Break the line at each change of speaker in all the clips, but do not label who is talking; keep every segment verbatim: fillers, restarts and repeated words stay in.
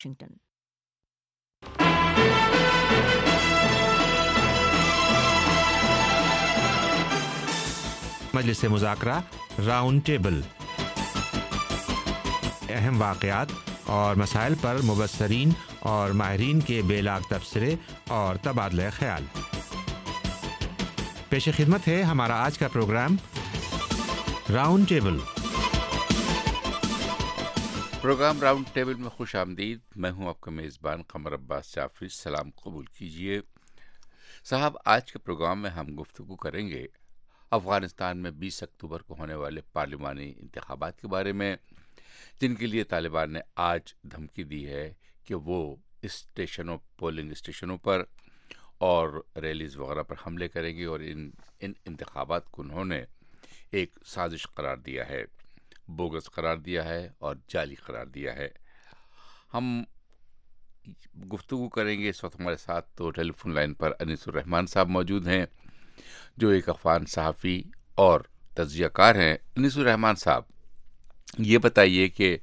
Washington.
مجلس مذاکرہ round table, اہم واقعات اور مسائل پر مبصرین اور ماہرین کے بے لاگ تبصرے اور تبادلہ خیال۔ پیش خدمت ہے ہمارا آج کا programme round table.
Programme round table میں خوش آمدید۔ میں ہوں آپ کا میزبان قمر عباس جعفری۔ سلام قبول کیجیے صاحب۔ آج کے پروگرام میں ہم گفتگو کریں گے افغانستان میں بیس اکتوبر کو ہونے والے پارلیمانی انتخابات کے بارے میں، جن کے لیے طالبان نے آج دھمکی دی ہے کہ وہ اسٹیشنوں پولنگ اسٹیشنوں پر اور ریلیز وغیرہ پر حملے کریں گے، اور ان ان انتخابات کو انہوں نے ایک سازش قرار دیا ہے، بوگس قرار دیا ہے اور جعلی قرار دیا ہے۔ ہم گفتگو کریں گے۔ اس وقت ہمارے ساتھ تو ٹیلی فون لائن پر انیس الرحمان صاحب موجود ہیں، جو ایک افغان صحافی اور تجزیہ کار ہیں۔ انیس الرحمان صاحب، یہ بتائیے کہ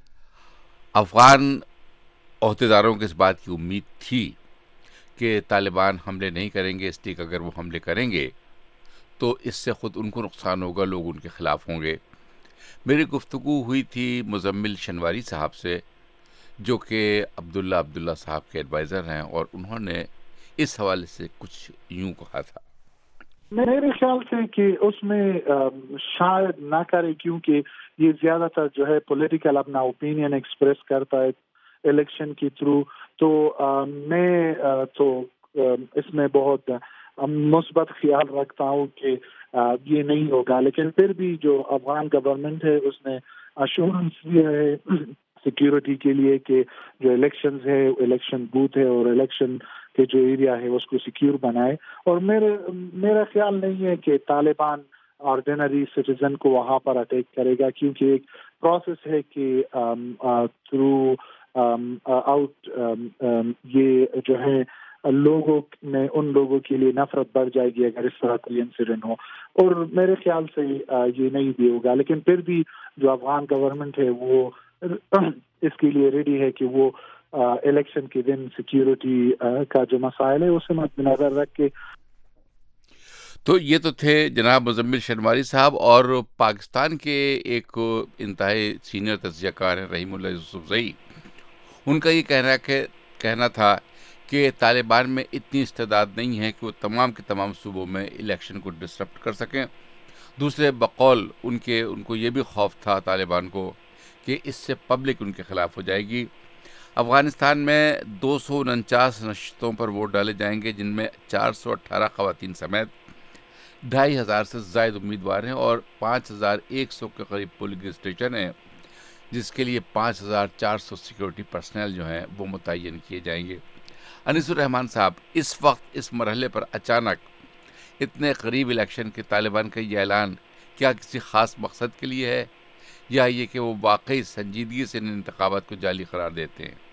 افغان عہدیداروں کو اس بات کی امید تھی کہ طالبان حملے نہیں کریں گے، اس لیے کہ اگر وہ حملے کریں گے تو اس سے خود ان کو نقصان ہوگا، لوگ ان کے خلاف ہوں گے۔ میری گفتگو ہوئی تھی مزمل شنواری صاحب سے، جو کہ عبداللہ عبداللہ صاحب کے ایڈوائزر ہیں، اور انہوں نے اس حوالے سے کچھ یوں کہا تھا۔
میرے خیال سے کہ اس میں شاید نہ کرے، کیونکہ یہ زیادہ تر جو ہے پولیٹیکل اپنا اوپینین ایکسپریس کرتا ہے الیکشن کے تھرو، تو میں تو اس میں بہت مثبت خیال رکھتا ہوں کہ یہ نہیں ہوگا، لیکن پھر بھی جو افغان گورنمنٹ ہے اس نے ایشورنس دیا ہے سیکیورٹی کے لیے کہ جو الیکشنز ہے، الیکشن بوتھ ہے اور الیکشن کے جو ایریا ہے اس کو سیکیور بنائے۔ اور میرے میرا خیال نہیں ہے کہ طالبان آرڈینری سٹیزن کو وہاں پر اٹیک کرے گا، کیونکہ ایک پروسیس ہے کہ تھرو آؤٹ یہ جو ہے لوگوں میں ان لوگوں کے لیے نفرت بڑھ جائے گی اگر اس طرح کوئی انسیڈنٹ ہو، اور میرے خیال سے یہ نہیں بھی ہوگا۔ لیکن پھر بھی جو افغان گورنمنٹ ہے وہ اس کے لیے ریڈی ہے کہ وہ الیکشن کے دن سیکیورٹی کا جو مسائل ہے اسے مد نظر رکھ کے۔
تو یہ تو تھے جناب مزمل شنواری صاحب، اور پاکستان کے ایک انتہائی سینئر تجزیہ کار ہیں رحیم اللہ یوسفزئی، ان کا یہ کہنا کہ کہنا تھا کہ طالبان میں اتنی استعداد نہیں ہے کہ وہ تمام کے تمام صوبوں میں الیکشن کو ڈسرپٹ کر سکیں۔ دوسرے بقول ان کے ان کو یہ بھی خوف تھا طالبان کو کہ اس سے پبلک ان کے خلاف ہو جائے گی۔ افغانستان میں دو سو انچاس نشستوں پر ووٹ ڈالے جائیں گے، جن میں چار سو اٹھارہ خواتین سمیت ڈھائی ہزار سے زائد امیدوار ہیں، اور پانچ ہزار ایک سو کے قریب پولنگ اسٹیشن ہیں، جس کے لیے پانچ ہزار چار سو سیکورٹی پرسنل جو ہیں وہ متعین کیے جائیں گے۔ انیس الرحمان صاحب، اس وقت اس مرحلے پر اچانک اتنے قریب الیکشن کے طالبان کا یہ اعلان کیا کسی خاص مقصد کے لیے ہے، یا یہ کہ وہ واقعی سنجیدگی سے ان انتخابات کو جعلی قرار دیتے ہیں؟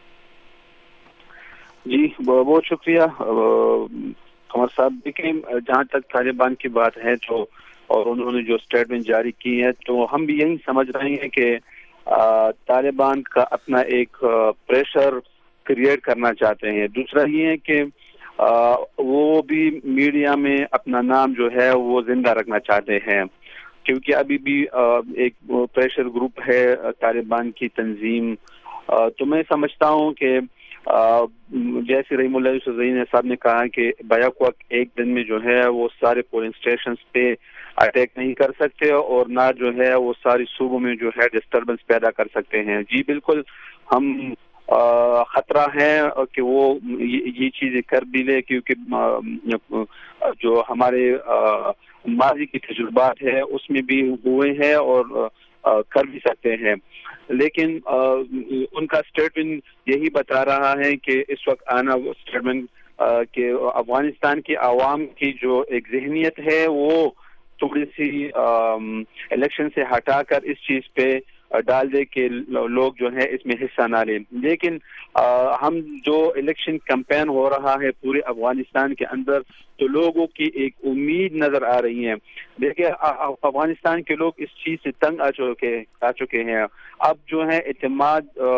جی بہت شکریہ قمر صاحب۔ دیکھیں، جہاں تک طالبان کی بات ہے تو اور انہوں نے جو اسٹیٹمنٹ جاری کی ہے، تو ہم بھی یہی سمجھ رہے ہیں کہ طالبان کا اپنا ایک پریشر کریٹ کرنا چاہتے ہیں۔ دوسرا یہ ہے کہ وہ بھی میڈیا میں اپنا نام جو ہے وہ زندہ رکھنا چاہتے ہیں، کیونکہ ابھی بھی ایک پریشر گروپ ہے طالبان کی تنظیم۔ تو میں سمجھتا ہوں کہ جیسے رحیم اللہ یوسفزئی صاحب نے کہا کہ بیک وقت ایک دن میں جو ہے وہ سارے پولنگ اسٹیشنز پہ اٹیک نہیں کر سکتے، اور نہ جو ہے وہ ساری صوبوں میں جو ہے ڈسٹربنس پیدا کر سکتے ہیں۔ جی بالکل، ہم خطرہ ہے کہ وہ یہ چیزیں کر بھی لے، کیونکہ جو ہمارے ماضی کی تجربات ہے اس میں بھی ہوئے ہیں اور کر بھی سکتے ہیں۔ لیکن ان کا اسٹیٹمنٹ یہی بتا رہا ہے کہ اس وقت آنا اسٹیٹمنٹ کہ افغانستان کی عوام کی جو ایک ذہنیت ہے وہ تھوڑی سی الیکشن سے ہٹا کر اس چیز پہ ڈال دے کہ لوگ جو ہے اس میں حصہ نہ لیں۔ لیکن ہم جو الیکشن کیمپین ہو رہا ہے پورے افغانستان کے اندر، تو لوگوں کی ایک امید نظر آ رہی ہے۔ دیکھیں، افغانستان کے لوگ اس چیز سے تنگ آ چکے آ چکے ہیں۔ اب جو ہے اعتماد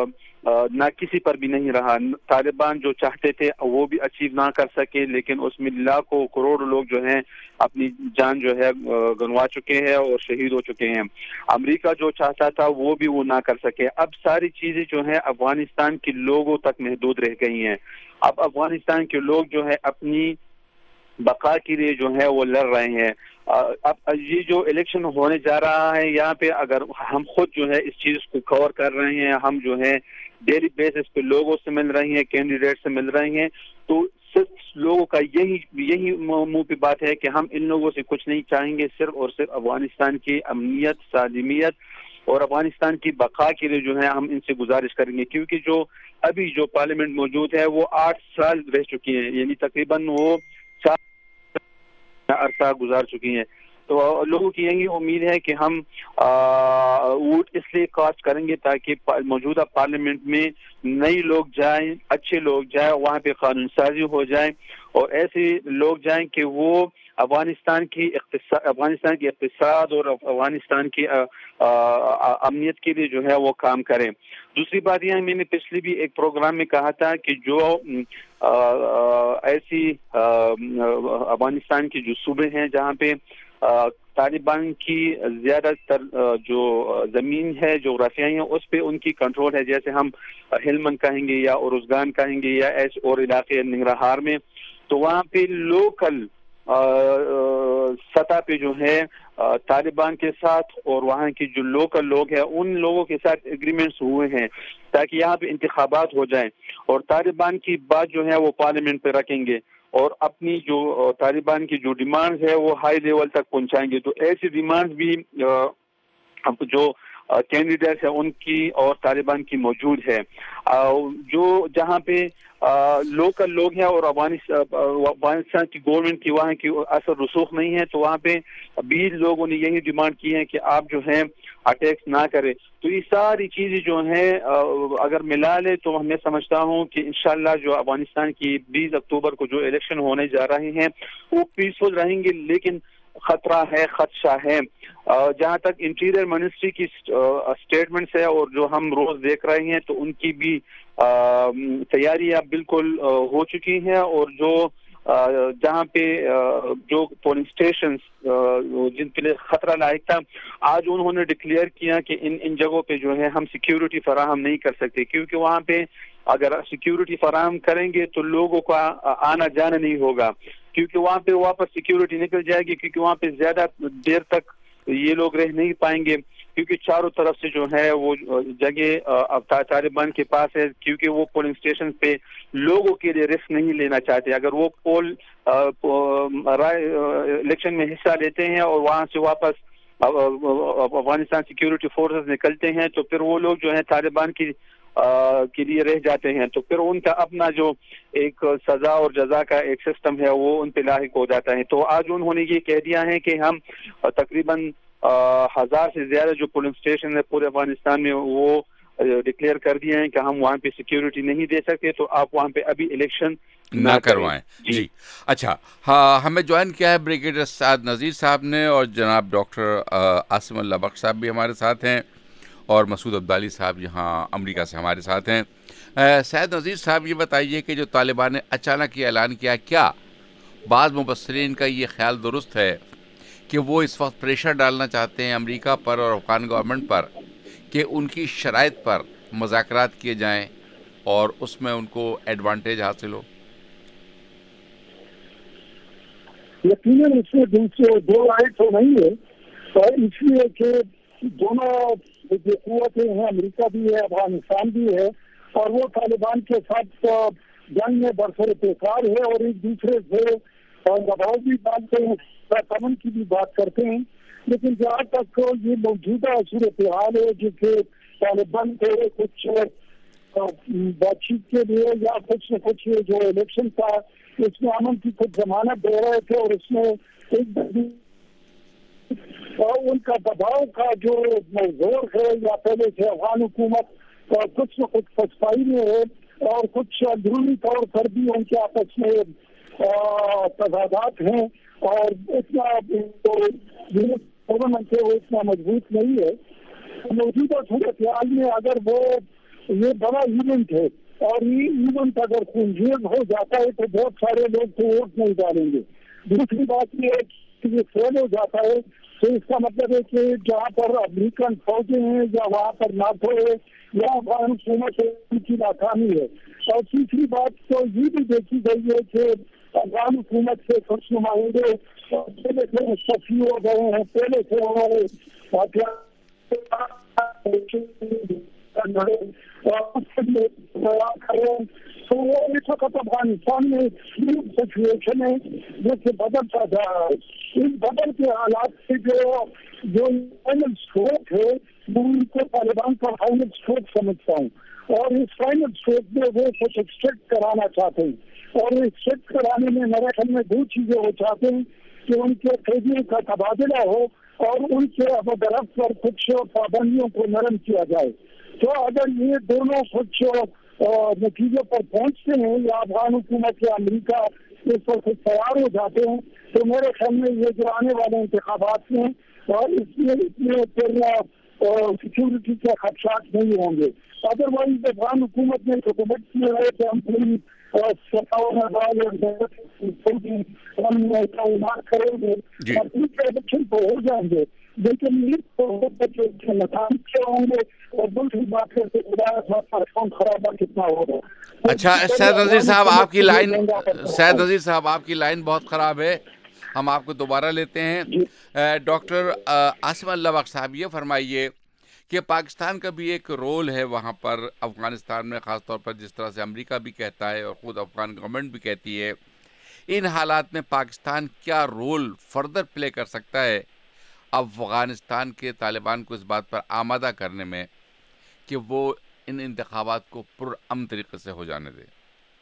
نہ کسی پر بھی نہیں رہا. طالبان جو چاہتے تھے وہ بھی اچیو نہ کر سکے, لیکن اس میں لاکھوں کروڑ لوگ جو ہیں اپنی جان جو ہے گنوا چکے ہیں اور شہید ہو چکے ہیں. امریکہ جو چاہتا تھا وہ بھی وہ نہ کر سکے. اب ساری چیزیں جو ہیں افغانستان کے لوگوں تک محدود رہ گئی ہیں. اب افغانستان کے لوگ جو ہے اپنی بقا کے لیے جو ہے وہ لڑ رہے ہیں. اب یہ جو الیکشن ہونے جا رہا ہے یہاں پہ اگر ہم خود جو ہے اس چیز کو کور کر رہے ہیں, ہم جو ہے ڈیلی بیسس پہ لوگوں سے مل رہے ہیں, کینڈیڈیٹ سے مل رہے ہیں, تو صرف لوگوں کا یہی یہی منہ پہ بات ہے کہ ہم ان لوگوں سے کچھ نہیں چاہیں گے, صرف اور صرف افغانستان کی امنیت, سالمیت اور افغانستان کی بقا کے لیے جو ہے ہم ان سے گزارش کریں گے. کیونکہ جو ابھی جو پارلیمنٹ موجود ہے وہ آٹھ سال رہ چکی ہیں, یعنی تقریباً وہ عرصہ گزار چکی ہیں. تو لوگوں کی یہی امید ہے کہ ہم ووٹ اس لیے کاسٹ کریں گے تاکہ موجودہ پارلیمنٹ میں نئے لوگ جائیں, اچھے لوگ جائیں, وہاں پہ قانون سازی ہو جائے اور ایسے لوگ جائیں کہ وہ افغانستان کی اقتصاد افغانستان کی اقتصاد اور افغانستان کی امنیت کے لیے جو ہے وہ کام کریں. دوسری بات یہ ہے, میں نے پچھلی بھی ایک پروگرام میں کہا تھا کہ جو ایسی افغانستان کے جو صوبے ہیں جہاں پہ طالبان کی زیادہ تر جو زمین ہے جغرافیائی ہے اس پہ ان کی کنٹرول ہے, جیسے ہم ہلمند کہیں گے یا اروزگان کہیں گے یا ایسے اور علاقے ننگرہار میں, تو وہاں پہ لوکل سطح پہ جو ہے طالبان کے ساتھ اور وہاں کی جو لوکل لوگ ہیں ان لوگوں کے ساتھ ایگریمنٹس ہوئے ہیں تاکہ یہاں پہ انتخابات ہو جائیں اور طالبان کی بات جو ہے وہ پارلیمنٹ پہ رکھیں گے اور اپنی جو طالبان کی جو ڈیمانڈز ہے وہ ہائی لیول تک پہنچائیں گے. تو ایسی ڈیمانڈز بھی جو کینڈیڈیٹس ہیں ان کی اور طالبان کی موجود ہے. جو جہاں پہ لوکل لوگ ہیں اور افغانستان کی گورنمنٹ کی وہاں کی اثر رسوخ نہیں ہے, تو وہاں پہ بھی لوگوں نے یہی ڈیمانڈ کی ہے کہ آپ جو ہیں اٹیکس نہ کریں. تو یہ ساری چیزیں جو ہیں اگر ملا لے تو میں سمجھتا ہوں کہ انشاءاللہ جو افغانستان کی بیس اکتوبر کو جو الیکشن ہونے جا رہے ہیں وہ پیسفل رہیں گے, لیکن خطرہ ہے, خدشہ ہے. جہاں تک انٹیریئر منسٹری کی اسٹیٹمنٹس ہے اور جو ہم روز دیکھ رہے ہیں تو ان کی بھی تیاریاں بالکل ہو چکی ہیں اور جو جہاں پہ جو پولنگ اسٹیشنز جن کے لیے خطرہ لاحق تھا آج انہوں نے ڈکلیئر کیا کہ ان ان جگہوں پہ جو ہے ہم سیکیورٹی فراہم نہیں کر سکتے, کیونکہ وہاں پہ اگر سیکیورٹی فراہم کریں گے تو لوگوں کا آنا جانا نہیں ہوگا, کیونکہ وہاں پہ واپس سیکیورٹی نکل جائے گی, کیونکہ وہاں پہ زیادہ دیر تک یہ لوگ رہ نہیں پائیں گے, کیونکہ چاروں طرف سے جو ہے وہ جگہ طالبان کے پاس ہے, کیونکہ وہ پولنگ اسٹیشن پہ لوگوں کے لیے رسک نہیں لینا چاہتے. اگر وہ پول الیکشن میں حصہ لیتے ہیں اور وہاں سے واپس افغانستان سیکیورٹی فورسز نکلتے ہیں تو پھر وہ لوگ جو ہیں طالبان کی کے لیے رہ جاتے ہیں, تو پھر ان کا اپنا جو ایک سزا اور جزا کا ایک سسٹم ہے وہ ان پہ لاحق ہو جاتا ہے. تو آج انہوں نے یہ کہہ دیا ہے کہ ہم تقریباً ہزار سے زیادہ جو پولنگ اسٹیشن ہے پورے افغانستان میں وہ ڈکلیئر کر دیا ہے کہ ہم وہاں پہ سیکیورٹی نہیں دے سکتے, تو آپ وہاں پہ ابھی الیکشن
نہ کروائیں. جی اچھا, ہاں ہمیں جوائن کیا ہے بریگیڈیئر سعد نذیر صاحب نے, اور جناب ڈاکٹر عاصم اللہ بخش صاحب بھی ہمارے ساتھ ہیں, اور مسعود عبدالی صاحب یہاں امریکہ سے ہمارے ساتھ ہیں. سعد نذیر صاحب یہ بتائیے کہ جو طالبان نے اچانک یہ اعلان کیا, کیا بعض مبصرین کا یہ خیال درست ہے کہ وہ اس وقت پریشر ڈالنا چاہتے ہیں امریکہ پر اور افغان گورنمنٹ پر کہ ان کی شرائط پر مذاکرات کیے جائیں اور اس میں ان کو ایڈوانٹیج حاصل ہو؟
یقیناً اس میں دوسرے دو رائے تو نہیں ہے, اور اس لیے کہ دونوں جو قوتیں ہیں امریکہ بھی ہے افغانستان بھی ہے, اور وہ طالبان کے ساتھ جنگ میں برسر پیکار ہے اور ایک دوسرے سے دباؤ بھی ڈالتے ہیں, امن کی بھی بات کرتے ہیں. لیکن جہاں تک یہ موجودہ صورتحال ہے جو کہ طالبان کو کچھ بات چیت کے لیے یا کچھ نہ کچھ جو الیکشن تھا اس میں امن کی کچھ ضمانت دے رہے تھے, اور اس میں ایک اور ان کا دباؤ کا جو زور ہے یا پہلے سے افغان حکومت اور کچھ نہ کچھ پسپائی میں ہے, اور کچھ اندرونی طور پر بھی ان کے آپس میں تضادات ہیں, اور اتنا گورنمنٹ ہے وہ اتنا مضبوط نہیں ہے. موجودہ صورتحال میں اگر وہ یہ بڑا ایونٹ ہے، اور یہ ایونٹ اگر خونریز ہو جاتا ہے تو بہت سارے لوگ تو ووٹ نہیں ڈالیں گے۔ دوسری بات یہ ہے کہ یہ فیل ہو جاتا ہے تو اس کا مطلب ہے کہ جہاں پر امریکن فوجیں ہیں یا وہاں پر ناٹو ہے یا افغان حکومت ہے، ان کی ناکامی ہے۔ اور تیسری بات تو یہ بھی دیکھی گئی ہے کہ افغان حکومت سے کچھ نمائندے پہلے سے مستعفی ہو گئے ہیں، پہلے سے ہمارے تو وہ اس وقت افغانستان میں سچویشن ہے جو کہ بدلتا جا رہا ہے۔ اس بدل کے حالات سے جو جو فائنل اسٹروک ہے وہ ان کو طالبان کا فائنل اسٹروک سمجھتا ہوں، اور اس فائنل اسٹروک میں وہ کچھ ایکسٹریکٹ کرانا چاہتے ہیں، اور ایکسٹریکٹ کرانے میں میرے خیال میں دو چیزیں وہ چاہتے ہیں کہ ان کے قیدیوں کا تبادلہ ہو اور ان کے ابدرفت پر کچھ پابندیوں کو نرم کیا جائے۔ تو اگر یہ دونوں کچھ نتیجے پر پہنچتے ہیں یا افغان حکومت یا امریکہ اس پر کچھ تیار ہو جاتے ہیں تو میرے خیال میں یہ جو آنے والے انتخابات ہیں اور اس میں اس میں پھر سیکورٹی کے خدشات نہیں ہوں گے۔ ادروائز افغان حکومت نے حکومت کی ہے کہ ہم پوری کریں گے، الیکشن تو ہو جائیں گے، لیکن نتائج کیا ہوں گے اور دوسری بات ہے خرابہ کتنا ہوگا۔
اچھا سید نذیر صاحب آپ کی لائن سید نذیر صاحب آپ کی لائن بہت خراب ہے، ہم آپ کو دوبارہ لیتے ہیں۔ ڈاکٹر عاصم اللہ بخش صاحب یہ فرمائیے کہ پاکستان کا بھی ایک رول ہے وہاں پر افغانستان میں، خاص طور پر جس طرح سے امریکہ بھی کہتا ہے اور خود افغان گورنمنٹ بھی کہتی ہے، ان حالات میں پاکستان کیا رول فردر پلے کر سکتا ہے افغانستان کے طالبان کو اس بات پر آمادہ کرنے میں کہ وہ ان انتخابات کو پرامن طریقے سے ہو جانے دے؟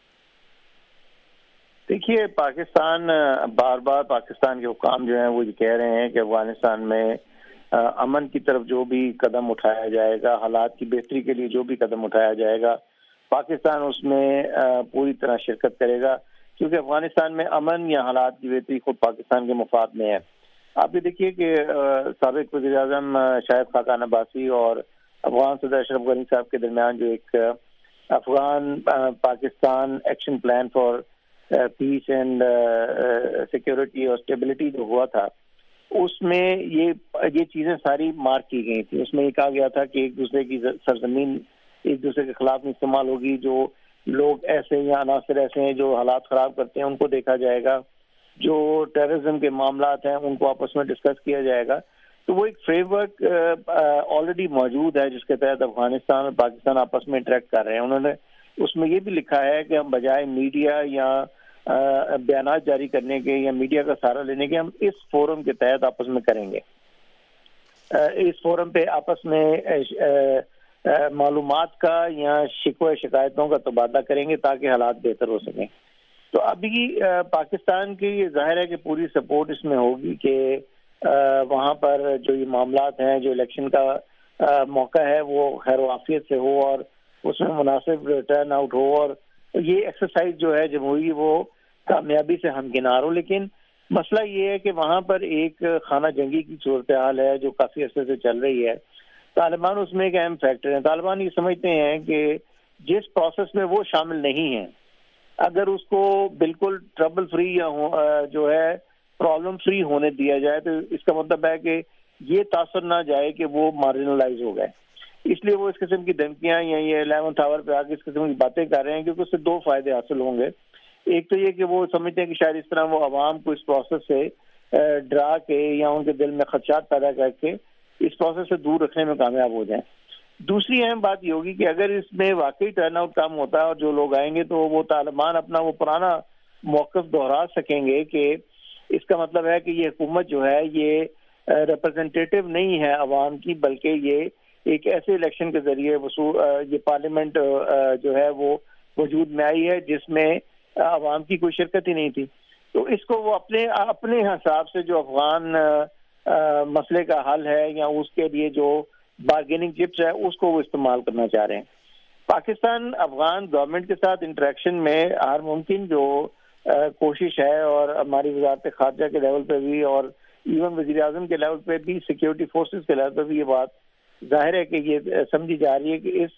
دیکھیے پاکستان بار بار پاکستان کے حکام جو ہیں وہ یہ کہہ رہے ہیں کہ افغانستان میں امن کی طرف جو بھی قدم اٹھایا جائے گا، حالات کی بہتری کے لیے جو بھی قدم اٹھایا جائے گا، پاکستان اس میں پوری طرح شرکت کرے گا، کیونکہ افغانستان میں امن یا حالات کی بہتری خود پاکستان کے مفاد میں ہے۔ آپ یہ دیکھیے کہ سابق وزیر اعظم شاہد خاقان عباسی اور افغان صدر اشرف غنی صاحب کے درمیان جو ایک Afghan Pakistan action plan for peace and security اور اسٹیبلٹی جو ہوا تھا، اس میں یہ یہ چیزیں ساری مارک کی گئی تھی۔ اس میں یہ کہا گیا تھا کہ ایک دوسرے کی سرزمین ایک دوسرے کے خلاف نہیں استعمال ہوگی، جو لوگ ایسے یا عناصر ایسے ہیں جو حالات خراب کرتے ہیں ان کو دیکھا جائے گا، جو ٹیررزم کے معاملات ہیں ان کو آپس میں ڈسکس کیا جائے گا۔ تو وہ ایک فریم ورک آلریڈی موجود ہے جس کے تحت افغانستان اور پاکستان آپس میں انٹریکٹ کر رہے ہیں۔ انہوں نے اس میں یہ بھی لکھا ہے کہ ہم بجائے میڈیا یا بیانات جاری کرنے کے یا میڈیا کا سہارا لینے کے، ہم اس فورم کے تحت آپس میں کریں گے، اس فورم پہ آپس میں معلومات کا یا شکوہ شکایتوں کا تبادلہ کریں گے تاکہ حالات بہتر ہو سکیں۔ تو ابھی پاکستان کی یہ ظاہر ہے کہ پوری سپورٹ اس میں ہوگی کہ وہاں پر جو یہ معاملات ہیں، جو الیکشن کا موقع ہے وہ خیر و عافیت سے ہو اور اس میں مناسب ٹرن آؤٹ ہو اور یہ ایکسرسائز جو ہے جمہوری وہ کامیابی سے ہمکنار ہو۔ لیکن مسئلہ یہ ہے کہ وہاں پر ایک خانہ جنگی کی صورتحال ہے جو کافی عرصے سے چل رہی ہے۔ طالبان اس میں ایک اہم فیکٹر ہیں۔ طالبان یہ سمجھتے ہیں کہ جس پروسیس میں وہ شامل نہیں ہیں، اگر اس کو بالکل ٹربل فری یا جو ہے پرابلم فری ہونے دیا جائے تو اس کا مطلب ہے کہ یہ تاثر نہ جائے کہ وہ مارجنلائز ہو گئے۔ اس لیے وہ اس قسم کی دھمکیاں یا یہ الیونتھ آور پہ آ کے اس قسم کی باتیں کر رہے ہیں، کیونکہ اس سے دو فائدے حاصل ہوں گے۔ ایک تو یہ کہ وہ سمجھتے ہیں کہ شاید اس طرح وہ عوام کو اس پروسیس سے ڈرا کے یا ان کے دل میں خدشات پیدا کر کے اس پروسیس سے دور رکھنے میں کامیاب ہو جائیں۔ دوسری اہم بات یہ ہوگی کہ اگر اس میں واقعی ٹرن آؤٹ کم ہوتا ہے اور جو لوگ آئیں گے تو وہ طالبان اپنا وہ پرانا موقف دہرا سکیں گے کہ اس کا مطلب ہے کہ یہ حکومت جو ہے یہ ریپرزنٹیٹیو نہیں ہے عوام کی، بلکہ یہ ایک ایسے الیکشن کے ذریعے یہ پارلیمنٹ جو ہے وہ وجود میں آئی ہے جس میں عوام کی کوئی شرکت ہی نہیں تھی۔ تو اس کو وہ اپنے اپنے حساب سے جو افغان مسئلے کا حل ہے یا اس کے لیے جو بارگیننگ چپس ہے اس کو وہ استعمال کرنا چاہ رہے ہیں۔ پاکستان افغان گورنمنٹ کے ساتھ انٹریکشن میں ہر ممکن جو کوشش ہے، اور ہماری وزارت خارجہ کے لیول پہ بھی اور ایون وزیر اعظم کے لیول پہ بھی، سیکیورٹی فورسز کے لیول پہ بھی یہ بات ظاہر ہے کہ یہ سمجھی جا رہی ہے کہ اس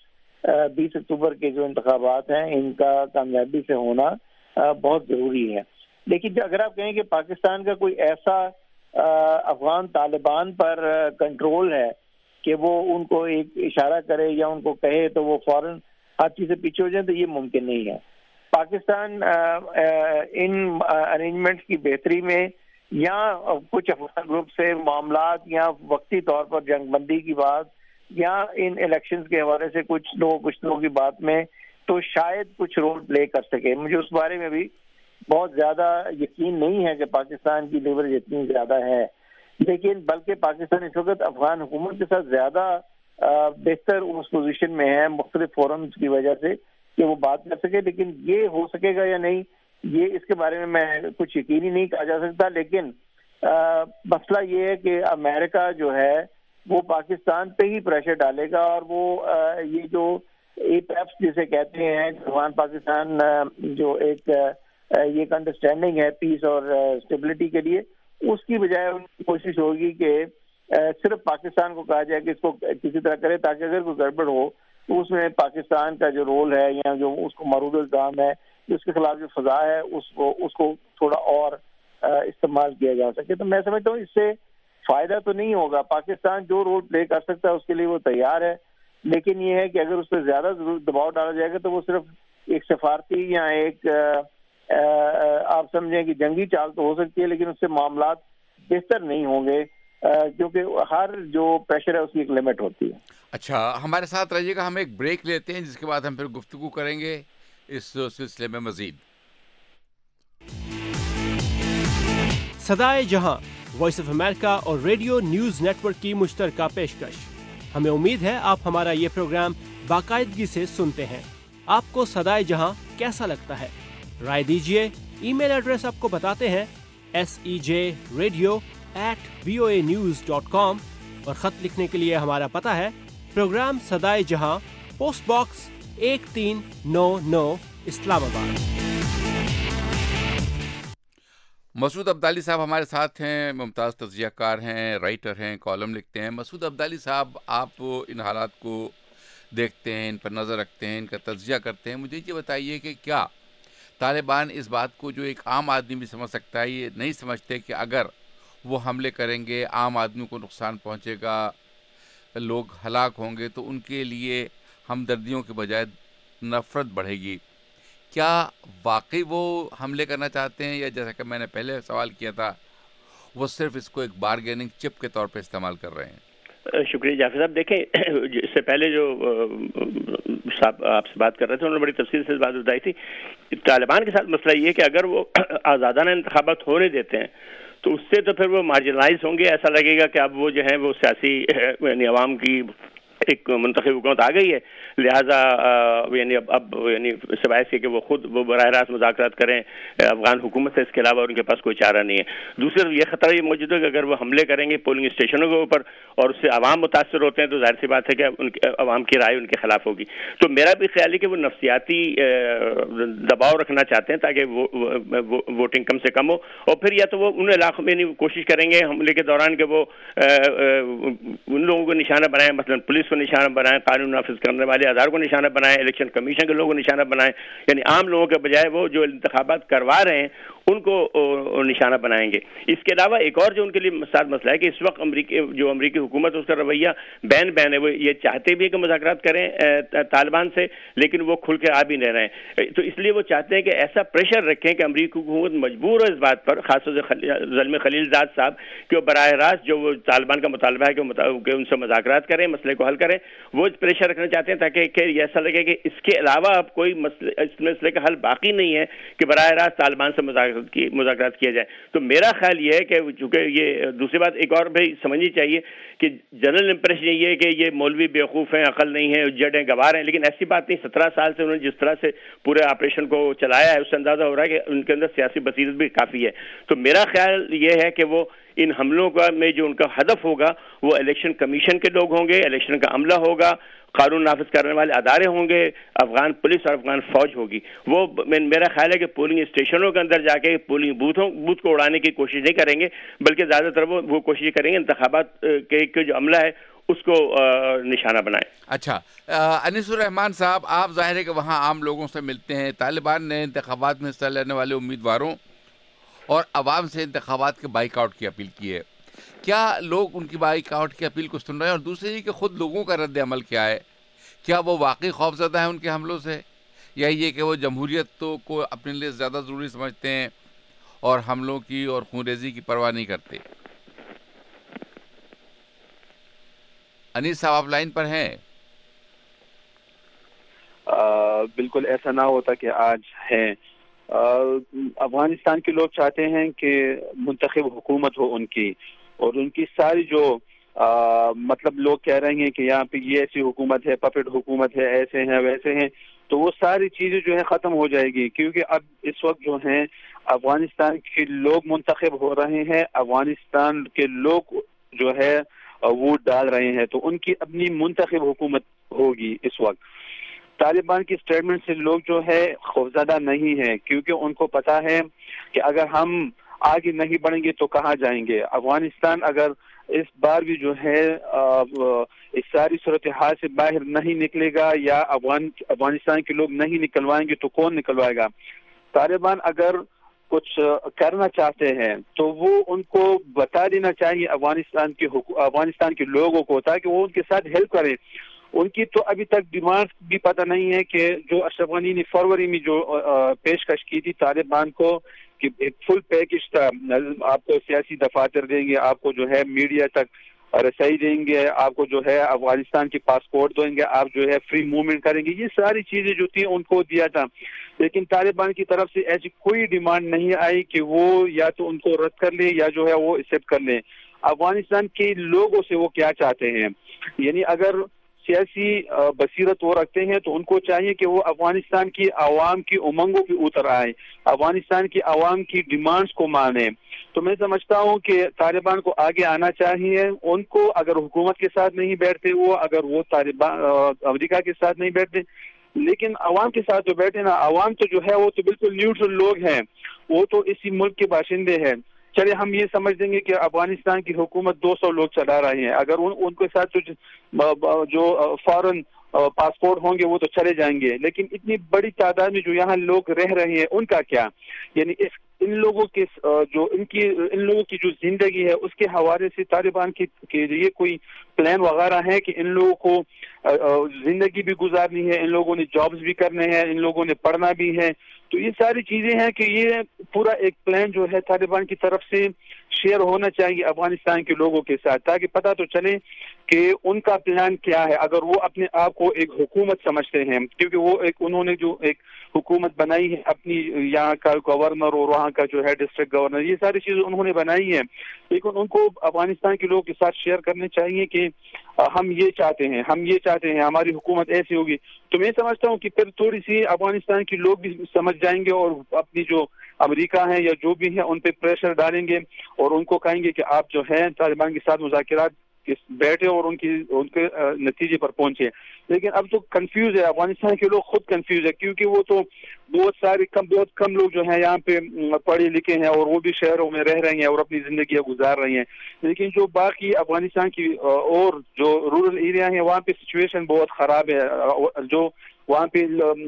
بیس اکتوبر کے جو انتخابات ہیں ان کا کامیابی سے ہونا بہت ضروری ہے. لیکن اگر آپ کہیں کہ پاکستان کا کوئی ایسا افغان طالبان پر کنٹرول ہے کہ وہ ان کو ایک اشارہ کرے یا ان کو کہے تو وہ فوراً ہر چیز سے پیچھے ہو جائیں، تو یہ ممکن نہیں ہے. پاکستان ان ارینجمنٹس کی بہتری میں یا کچھ افغان گروپ سے معاملات یا وقتی طور پر جنگ بندی کی بات یا ان الیکشنز کے حوالے سے کچھ لوگ کچھ لوگوں کی بات میں تو شاید کچھ رول پلے کر سکے. مجھے اس بارے میں بھی بہت زیادہ یقین نہیں ہے کہ پاکستان کی لیوریج اتنی زیادہ ہے، لیکن بلکہ پاکستان اس وقت افغان حکومت کے ساتھ زیادہ بہتر اس پوزیشن میں ہے مختلف فورمز کی وجہ سے کہ وہ بات کر سکے. لیکن یہ ہو سکے گا یا نہیں، یہ اس کے بارے میں میں کچھ یقینی نہیں کہا جا سکتا. لیکن مسئلہ یہ ہے کہ امریکہ جو ہے وہ پاکستان پہ ہی پریشر ڈالے گا، اور وہ یہ جو اے پیپس جسے کہتے ہیں افغان پاکستان جو ایک یہ ایک انڈرسٹینڈنگ ہے پیس اور اسٹیبلٹی کے لیے، اس کی بجائے ان کی کوشش ہوگی کہ صرف پاکستان کو کہا جائے کہ اس کو کسی طرح کرے، تاکہ اگر کوئی گڑبڑ ہو تو اس میں پاکستان کا جو رول ہے یا جو اس کو معروض الزام ہے، اس کے خلاف جو فضا ہے، اس کو اس کو تھوڑا اور استعمال کیا جا سکے. تو میں سمجھتا ہوں اس سے فائدہ تو نہیں ہوگا. پاکستان جو رول پلے کر سکتا ہے اس کے لیے وہ تیار ہے، لیکن یہ ہے کہ اگر اس پہ زیادہ دباؤ ڈالا جائے گا تو وہ صرف ایک سفارتی یا ایک آپ سمجھیں کہ جنگی چال تو ہو سکتی ہے، لیکن اس سے معاملات بہتر نہیں ہوں گے، کیونکہ ہر جو پریشر ہے اس کی ایک لمٹ ہوتی ہے.
اچھا، ہمارے ساتھ رہیے گا، ہم ایک بریک لیتے ہیں جس کے بعد ہم پھر گفتگو کریں گے اس سلسلے میں مزید.
صدائے جہاں وائس آف امریکہ اور ریڈیو نیوز نیٹ ورک کی مشترکہ پیشکش. ہمیں امید ہے آپ ہمارا یہ پروگرام باقاعدگی سے سنتے ہیں. آپ کو صدائے جہاں کیسا لگتا ہے؟ رائے دیجیے. ای میل ایڈریس آپ کو بتاتے ہیں، S E J radio at V O A news dot com, اور خط لکھنے کے لیے ہمارا پتہ ہے پروگرام صدائے جہاں، پوسٹ باکس ایک تین نو نو، اسلام آباد.
مسعود عبدالی صاحب ہمارے ساتھ ہیں، ممتاز تجزیہ کار ہیں، رائٹر ہیں، کالم لکھتے ہیں. مسعود عبدالی صاحب، آپ ان حالات کو دیکھتے ہیں، ان پر نظر رکھتے ہیں، ان کا تجزیہ کرتے ہیں. مجھے یہ بتائیے کہ کیا طالبان اس بات کو، جو ایک عام آدمی بھی سمجھ سکتا ہے، یہ نہیں سمجھتے کہ اگر وہ حملے کریں گے، عام آدمی کو نقصان پہنچے گا، لوگ ہلاک ہوں گے، تو ان کے لیے ہمدردیوں کے بجائے نفرت بڑھے گی؟ کیا واقعی وہ حملے کرنا چاہتے ہیں، یا جیسا کہ میں نے پہلے سوال کیا تھا، وہ صرف اس کو ایک بارگیننگ چپ کے طور پہ استعمال کر رہے ہیں؟
شکریہ جعفر صاحب. دیکھیں، اس سے پہلے جو صاحب آپ سے بات کر رہے تھے انہوں نے بڑی تفصیل سے بات بتائی تھی. طالبان کے ساتھ مسئلہ یہ ہے کہ اگر وہ آزادانہ انتخابات ہونے دیتے ہیں تو اس سے تو پھر وہ مارجنلائز ہوں گے. ایسا لگے گا کہ اب وہ جو ہیں وہ سیاسی یعنی عوام کی ایک منتخب حکومت آ گئی ہے، لہٰذا یعنی اب اب یعنی سوائے اس کے کہ وہ خود وہ براہ راست مذاکرات کریں افغان حکومت سے، اس کے علاوہ ان کے پاس کوئی چارہ نہیں ہے. دوسری طرف یہ خطرہ یہ موجود ہے کہ اگر وہ حملے کریں گے پولنگ اسٹیشنوں کے اوپر اور اس سے عوام متاثر ہوتے ہیں تو ظاہر سی بات ہے کہ ان کے عوام کی رائے ان کے خلاف ہوگی. تو میرا بھی خیال ہے کہ وہ نفسیاتی دباؤ رکھنا چاہتے ہیں تاکہ ووٹنگ کم سے کم ہو، اور پھر یا تو وہ ان علاقوں میں کوشش کریں گے حملے کے دوران کہ وہ ان لوگوں کو نشانہ بنائیں، مثلا پولیس کو نشانہ بنائیں، قانون نافذ کرنے والے اداروں کو نشانہ بنائیں، الیکشن کمیشن کے لوگوں کو نشانہ بنائیں، یعنی عام لوگوں کے بجائے وہ جو انتخابات کروا رہے ہیں ان کو نشانہ بنائیں گے. اس کے علاوہ ایک اور جو ان کے لیے ساتھ مسئلہ ہے کہ اس وقت امریکی جو امریکی حکومت اس کا رویہ بین بین ہے، وہ یہ چاہتے بھی کہ مذاکرات کریں طالبان سے، لیکن وہ کھل کے آ بھی نہیں رہے ہیں. تو اس لیے وہ چاہتے ہیں کہ ایسا پریشر رکھیں کہ امریکی حکومت مجبور ہو اس بات پر، خاص طور سے زلمے خلیل زاد صاحب، کہ وہ براہ راست جو وہ طالبان کا مطالبہ ہے کہ ان سے مذاکرات کریں، مسئلے کو حل کریں، وہ پریشر رکھنا چاہتے ہیں تاکہ کہ ایسا لگے کہ اس کے علاوہ اب کوئی مسئلے اس مسئلے کا حل باقی نہیں ہے کہ براہ راست طالبان سے مذاکرات کی مذاکرات کیا جائے. تو میرا خیال یہ ہے کہ چونکہ یہ دوسری بات ایک اور بھی سمجھنی چاہیے کہ جنرل امپریشن یہ ہے کہ یہ مولوی بیوقوف ہیں، عقل نہیں ہے، جڑ ہیں، گوار ہیں، لیکن ایسی بات نہیں. سترہ سال سے انہوں نے جس طرح سے پورے آپریشن کو چلایا ہے اس سے اندازہ ہو رہا ہے کہ ان کے اندر سیاسی بصیرت بھی کافی ہے. تو میرا خیال یہ ہے کہ وہ ان حملوں کا میں جو ان کا ہدف ہوگا وہ الیکشن کمیشن کے لوگ ہوں گے، الیکشن کا عملہ ہوگا، قانون نافذ کرنے والے ادارے ہوں گے، افغان پولیس اور افغان فوج ہوگی. وہ میرا خیال ہے کہ پولنگ اسٹیشنوں کے اندر جا کے پولنگ بوتھوں بوتھ کو اڑانے کی کوشش نہیں کریں گے، بلکہ زیادہ تر وہ وہ کوشش کریں گے انتخابات کے جو عملہ ہے اس کو نشانہ بنائیں.
اچھا انیس الرحمان صاحب، آپ ظاہر ہے کہ وہاں عام لوگوں سے ملتے ہیں. طالبان نے انتخابات میں حصہ لینے والے امیدواروں اور عوام سے انتخابات کے بائیک آؤٹ کی اپیل کی ہے. کیا لوگ ان کی بائیک آؤٹ کی اپیل کو سن رہے ہیں؟ اور دوسرے یہ کہ خود لوگوں کا رد عمل کیا ہے؟ کیا وہ واقعی خوفزدہ ہیں ان کے حملوں سے، یا یہ کہ وہ جمہوریت تو کو اپنے لیے زیادہ ضروری سمجھتے ہیں اور حملوں کی اور خونریزی کی پرواہ نہیں کرتے؟ انیس صاحب آپ لائن پر ہیں؟
بالکل ایسا نہ ہوتا کہ آج ہیں. افغانستان کے لوگ چاہتے ہیں کہ منتخب حکومت ہو ان کی، اور ان کی ساری جو آ, مطلب لوگ کہہ رہے ہیں کہ یہاں پہ یہ ایسی حکومت ہے، پپٹ حکومت ہے، ایسے ہیں ویسے ہیں، تو وہ ساری چیزیں جو ہے ختم ہو جائے گی. کیونکہ اب اس وقت جو ہیں افغانستان کے لوگ منتخب ہو رہے ہیں، افغانستان کے لوگ جو ہے ووٹ ڈال رہے ہیں، تو ان کی اپنی منتخب حکومت ہوگی. اس وقت طالبان کی اسٹیٹمنٹ سے لوگ جو ہے خوفزدہ نہیں ہیں، کیونکہ ان کو پتا ہے کہ اگر ہم آگے نہیں بڑھیں گے تو کہاں جائیں گے. افغانستان اگر اس بار بھی جو ہے اس ساری صورتحال سے باہر نہیں نکلے گا، یا افغان افغانستان کے لوگ نہیں نکلوائیں گے، تو کون نکلوائے گا؟ طالبان اگر کچھ کرنا چاہتے ہیں تو وہ ان کو بتا دینا چاہیے افغانستان کے افغانستان کے لوگوں کو، تاکہ وہ ان کے ساتھ ہیلپ کریں. ان کی تو ابھی تک ڈیمانڈ بھی پتہ نہیں ہے کہ جو اشرف غنی نے فروری میں جو پیشکش کی تھی طالبان کو کہ ایک فل پیکج تھا، آپ کو سیاسی دفاتر دیں گے، آپ کو جو ہے میڈیا تک رسائی دیں گے، آپ کو جو ہے افغانستان کی پاسپورٹ دیں گے، آپ جو ہے فری موومنٹ کریں گے، یہ ساری چیزیں جو تھیں ان کو دیا تھا. لیکن طالبان کی طرف سے ایسی کوئی ڈیمانڈ نہیں آئی کہ وہ یا تو ان کو رد کر لیں یا جو ہے وہ ایکسیپٹ کر لیں. افغانستان کے لوگوں سے وہ کیا چاہتے ہیں؟ یعنی اگر سیاسی بصیرت وہ رکھتے ہیں تو ان کو چاہیے کہ وہ افغانستان کی عوام کی امنگوں پہ اتر آئے، افغانستان کی عوام کی ڈیمانڈز کو مانیں. تو میں سمجھتا ہوں کہ طالبان کو آگے آنا چاہیے. ان کو اگر حکومت کے ساتھ نہیں بیٹھتے وہ، اگر وہ طالبان امریکہ کے ساتھ نہیں بیٹھتے، لیکن عوام کے ساتھ جو بیٹھے نا، عوام تو جو ہے وہ تو بالکل نیوٹرل لوگ ہیں، وہ تو اسی ملک کے باشندے ہیں. چلے ہم یہ سمجھ دیں گے کہ افغانستان کی حکومت دو سو لوگ چلا رہے ہیں، اگر ان ان کے ساتھ جو فارن پاسپورٹ ہوں گے وہ تو چلے جائیں گے، لیکن اتنی بڑی تعداد میں جو یہاں لوگ رہ رہے ہیں ان کا کیا؟ یعنی اس ان لوگوں کے جو ان کی ان لوگوں کی جو زندگی ہے اس کے حوالے سے طالبان کی کے لیے کوئی پلان وغیرہ ہے کہ ان لوگوں کو زندگی بھی گزارنی ہے، ان لوگوں نے جابز بھی کرنے ہیں، ان لوگوں نے پڑھنا بھی ہے. تو یہ ساری چیزیں ہیں کہ یہ پورا ایک پلان جو ہے طالبان کی طرف سے شیئر ہونا چاہیے افغانستان کے لوگوں کے ساتھ، تاکہ پتہ تو چلے کہ ان کا پلان کیا ہے. اگر وہ اپنے آپ کو ایک حکومت سمجھتے ہیں، کیونکہ وہ ایک انہوں نے جو ایک حکومت بنائی ہے اپنی، یہاں کا گورنر اور وہاں کا جو ہے ڈسٹرکٹ گورنر، یہ ساری چیزیں انہوں نے بنائی ہیں، لیکن ان کو افغانستان کے لوگوں کے ساتھ شیئر کرنے چاہیے کہ ہم یہ چاہتے ہیں، ہم یہ چاہتے ہیں، ہماری حکومت ایسی ہوگی. تو میں سمجھتا ہوں کہ پھر تھوڑی سی افغانستان کے لوگ بھی سمجھ جائیں گے اور اپنی جو امریکہ ہیں یا جو بھی ہیں ان پہ پریشر ڈالیں گے اور ان کو کہیں گے کہ آپ جو ہیں طالبان کے ساتھ مذاکرات بیٹھے اور ان کی ان کے نتیجے پر پہنچے. لیکن اب تو کنفیوز ہے افغانستان کے لوگ، خود کنفیوز ہے، کیونکہ وہ تو بہت سارے کم بہت کم لوگ جو ہیں یہاں پہ پڑھے لکھے ہیں اور وہ بھی شہروں میں رہ رہے ہیں اور اپنی زندگیاں گزار رہی ہیں. لیکن جو باقی افغانستان کی اور جو رورل ایریا ہیں وہاں پہ سچویشن بہت خراب ہے. جو وہاں پہ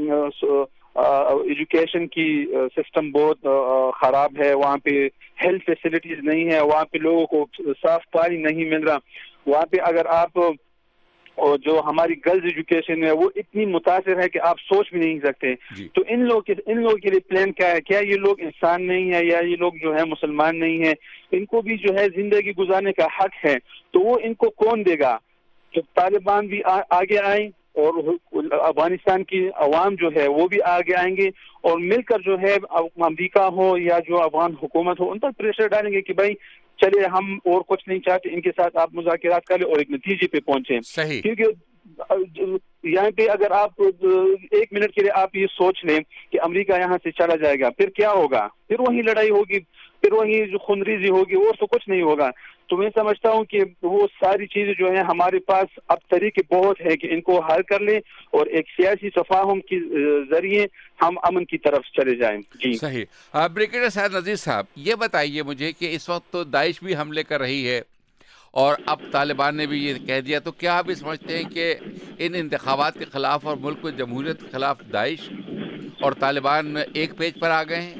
ایجوکیشن کی سسٹم بہت خراب ہے، وہاں پہ ہیلتھ فیسلٹیز نہیں ہے، وہاں پہ لوگوں کو صاف پانی نہیں مل رہا. وہاں پہ اگر آپ اور جو ہماری گرلز ایجوکیشن ہے وہ اتنی متاثر ہے کہ آپ سوچ بھی نہیں سکتے. تو ان لوگ کے ان لوگوں کے لیے پلان کیا ہے؟ کیا یہ لوگ انسان نہیں ہے یا یہ لوگ جو ہے مسلمان نہیں ہیں؟ ان کو بھی جو ہے زندگی گزارنے کا حق ہے، تو وہ ان کو کون دے گا؟ تو طالبان بھی آگے آئیں اور افغانستان کی عوام جو ہے وہ بھی آگے آئیں گے اور مل کر جو ہے امریکہ ہو یا جو افغان حکومت ہو ان پر پریشر ڈالیں گے کہ بھائی چلے ہم اور کچھ نہیں چاہتے، ان کے ساتھ آپ مذاکرات کریں اور ایک نتیجے پہ پہنچیں.
صحیح.
کیونکہ یہاں پہ اگر آپ ایک منٹ کے لیے آپ یہ سوچ لیں کہ امریکہ یہاں سے چلا جائے گا، پھر کیا ہوگا؟ پھر وہی لڑائی ہوگی، پھر وہی جو خونریزی ہوگی، اور تو کچھ نہیں ہوگا. تو میں سمجھتا ہوں کہ وہ ساری چیزیں جو ہیں ہمارے پاس اب طریقے بہت ہیں کہ ان کو حل کر لیں اور ایک سیاسی تفاہم کے ذریعے ہم امن کی طرف چلے جائیں. جی
صحیح. بریگیڈیئر سعد نذیر صاحب، یہ بتائیے مجھے کہ اس وقت تو داعش بھی حملے کر رہی ہے اور اب طالبان نے بھی یہ کہہ دیا، تو کیا آپ یہ سمجھتے ہیں کہ ان انتخابات کے خلاف اور ملک و جمہوریت کے خلاف داعش اور طالبان ایک پیج پر آ گئے ہیں؟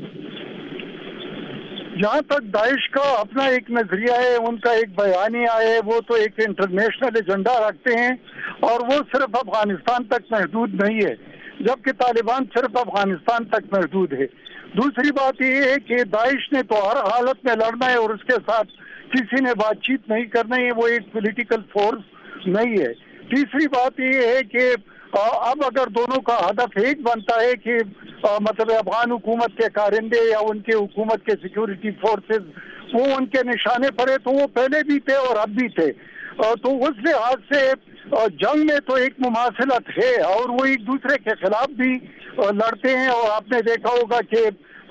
جہاں تک داعش کا اپنا ایک نظریہ ہے، ان کا ایک بیانیہ ہے، وہ تو ایک انٹرنیشنل ایجنڈا رکھتے ہیں اور وہ صرف افغانستان تک محدود نہیں ہے، جبکہ طالبان صرف افغانستان تک محدود ہے۔ دوسری بات یہ ہے کہ داعش نے تو ہر حالت میں لڑنا ہے اور اس کے ساتھ کسی نے بات چیت نہیں کرنا ہے، وہ ایک پولیٹیکل فورس نہیں ہے۔ تیسری بات یہ ہے کہ اب اگر دونوں کا ہدف ایک بنتا ہے کہ مطلب افغان حکومت کے کارندے یا ان کے حکومت کے سیکیورٹی فورسز وہ ان کے نشانے پر ہے، تو وہ پہلے بھی تھے اور اب بھی تھے، تو اس لحاظ سے جنگ میں تو ایک مماثلت ہے اور وہ ایک دوسرے کے خلاف بھی لڑتے ہیں۔ اور آپ نے دیکھا ہوگا کہ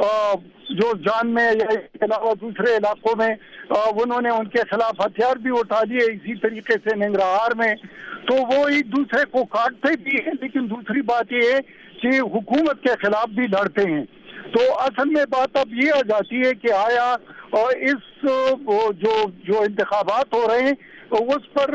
جو جان میں یا اس کے علاوہ دوسرے علاقوں میں انہوں نے ان کے خلاف ہتھیار بھی اٹھا لیے، اسی طریقے سے ننگرہار میں، تو وہ ایک دوسرے کو کاٹتے بھی ہیں، لیکن دوسری بات یہ ہے کہ حکومت کے خلاف بھی لڑتے ہیں۔ تو اصل میں بات اب یہ آ جاتی ہے کہ آیا اور اس جو جو انتخابات ہو رہے ہیں اس پر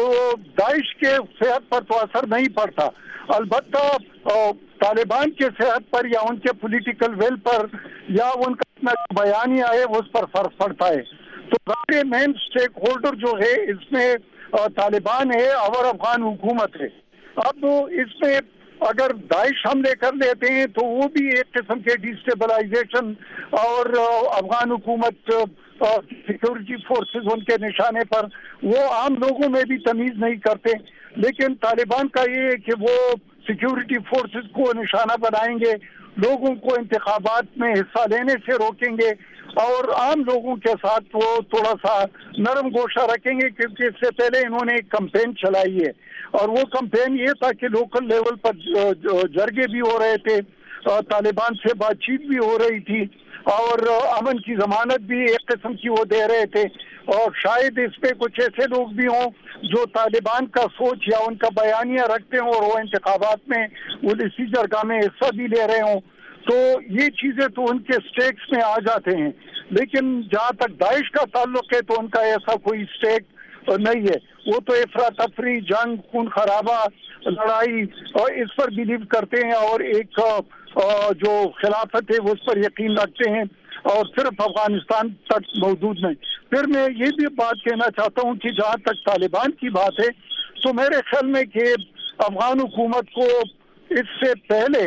داعش کے صحت پر تو اثر نہیں پڑتا، البتہ طالبان کے صحت پر یا ان کے پولیٹیکل ویل پر یا ان کا اپنا بیانیہ ہے اس پر فرق پڑتا ہے۔ تو سارے مین اسٹیک ہولڈر جو ہے اس میں طالبان ہے اور افغان حکومت ہے۔ اب اس میں اگر داعش حملے کر لیتے ہیں تو وہ بھی ایک قسم کے ڈیسٹیبلائزیشن اور افغان حکومت سیکورٹی فورسز ان کے نشانے پر، وہ عام لوگوں میں بھی تمیز نہیں کرتے، لیکن طالبان کا یہ ہے کہ وہ سیکورٹی فورسز کو نشانہ بنائیں گے، لوگوں کو انتخابات میں حصہ لینے سے روکیں گے اور عام لوگوں کے ساتھ وہ تھوڑا سا نرم گوشہ رکھیں گے، کیونکہ اس سے پہلے انہوں نے ایک کمپین چلائی ہے اور وہ کمپین یہ تھا کہ لوکل لیول پر جرگے بھی ہو رہے تھے، طالبان سے بات چیت بھی ہو رہی تھی اور امن کی ضمانت بھی ایک قسم کی وہ دے رہے تھے، اور شاید اس پہ کچھ ایسے لوگ بھی ہوں جو طالبان کا سوچ یا ان کا بیانیہ رکھتے ہوں اور وہ انتخابات میں وہ اسی جرگہ میں حصہ بھی لے رہے ہوں، تو یہ چیزیں تو ان کے سٹیکس میں آ جاتے ہیں۔ لیکن جہاں تک داعش کا تعلق ہے تو ان کا ایسا کوئی سٹیک نہیں ہے، وہ تو افراتفری، جنگ، خون خرابہ، لڑائی اور اس پر بلیو کرتے ہیں اور ایک جو خلافت ہے وہ اس پر یقین رکھتے ہیں اور صرف افغانستان تک محدود نہیں۔ پھر میں یہ بھی بات کہنا چاہتا ہوں کہ جہاں تک طالبان کی بات ہے تو میرے خیال میں کہ افغان حکومت کو اس سے پہلے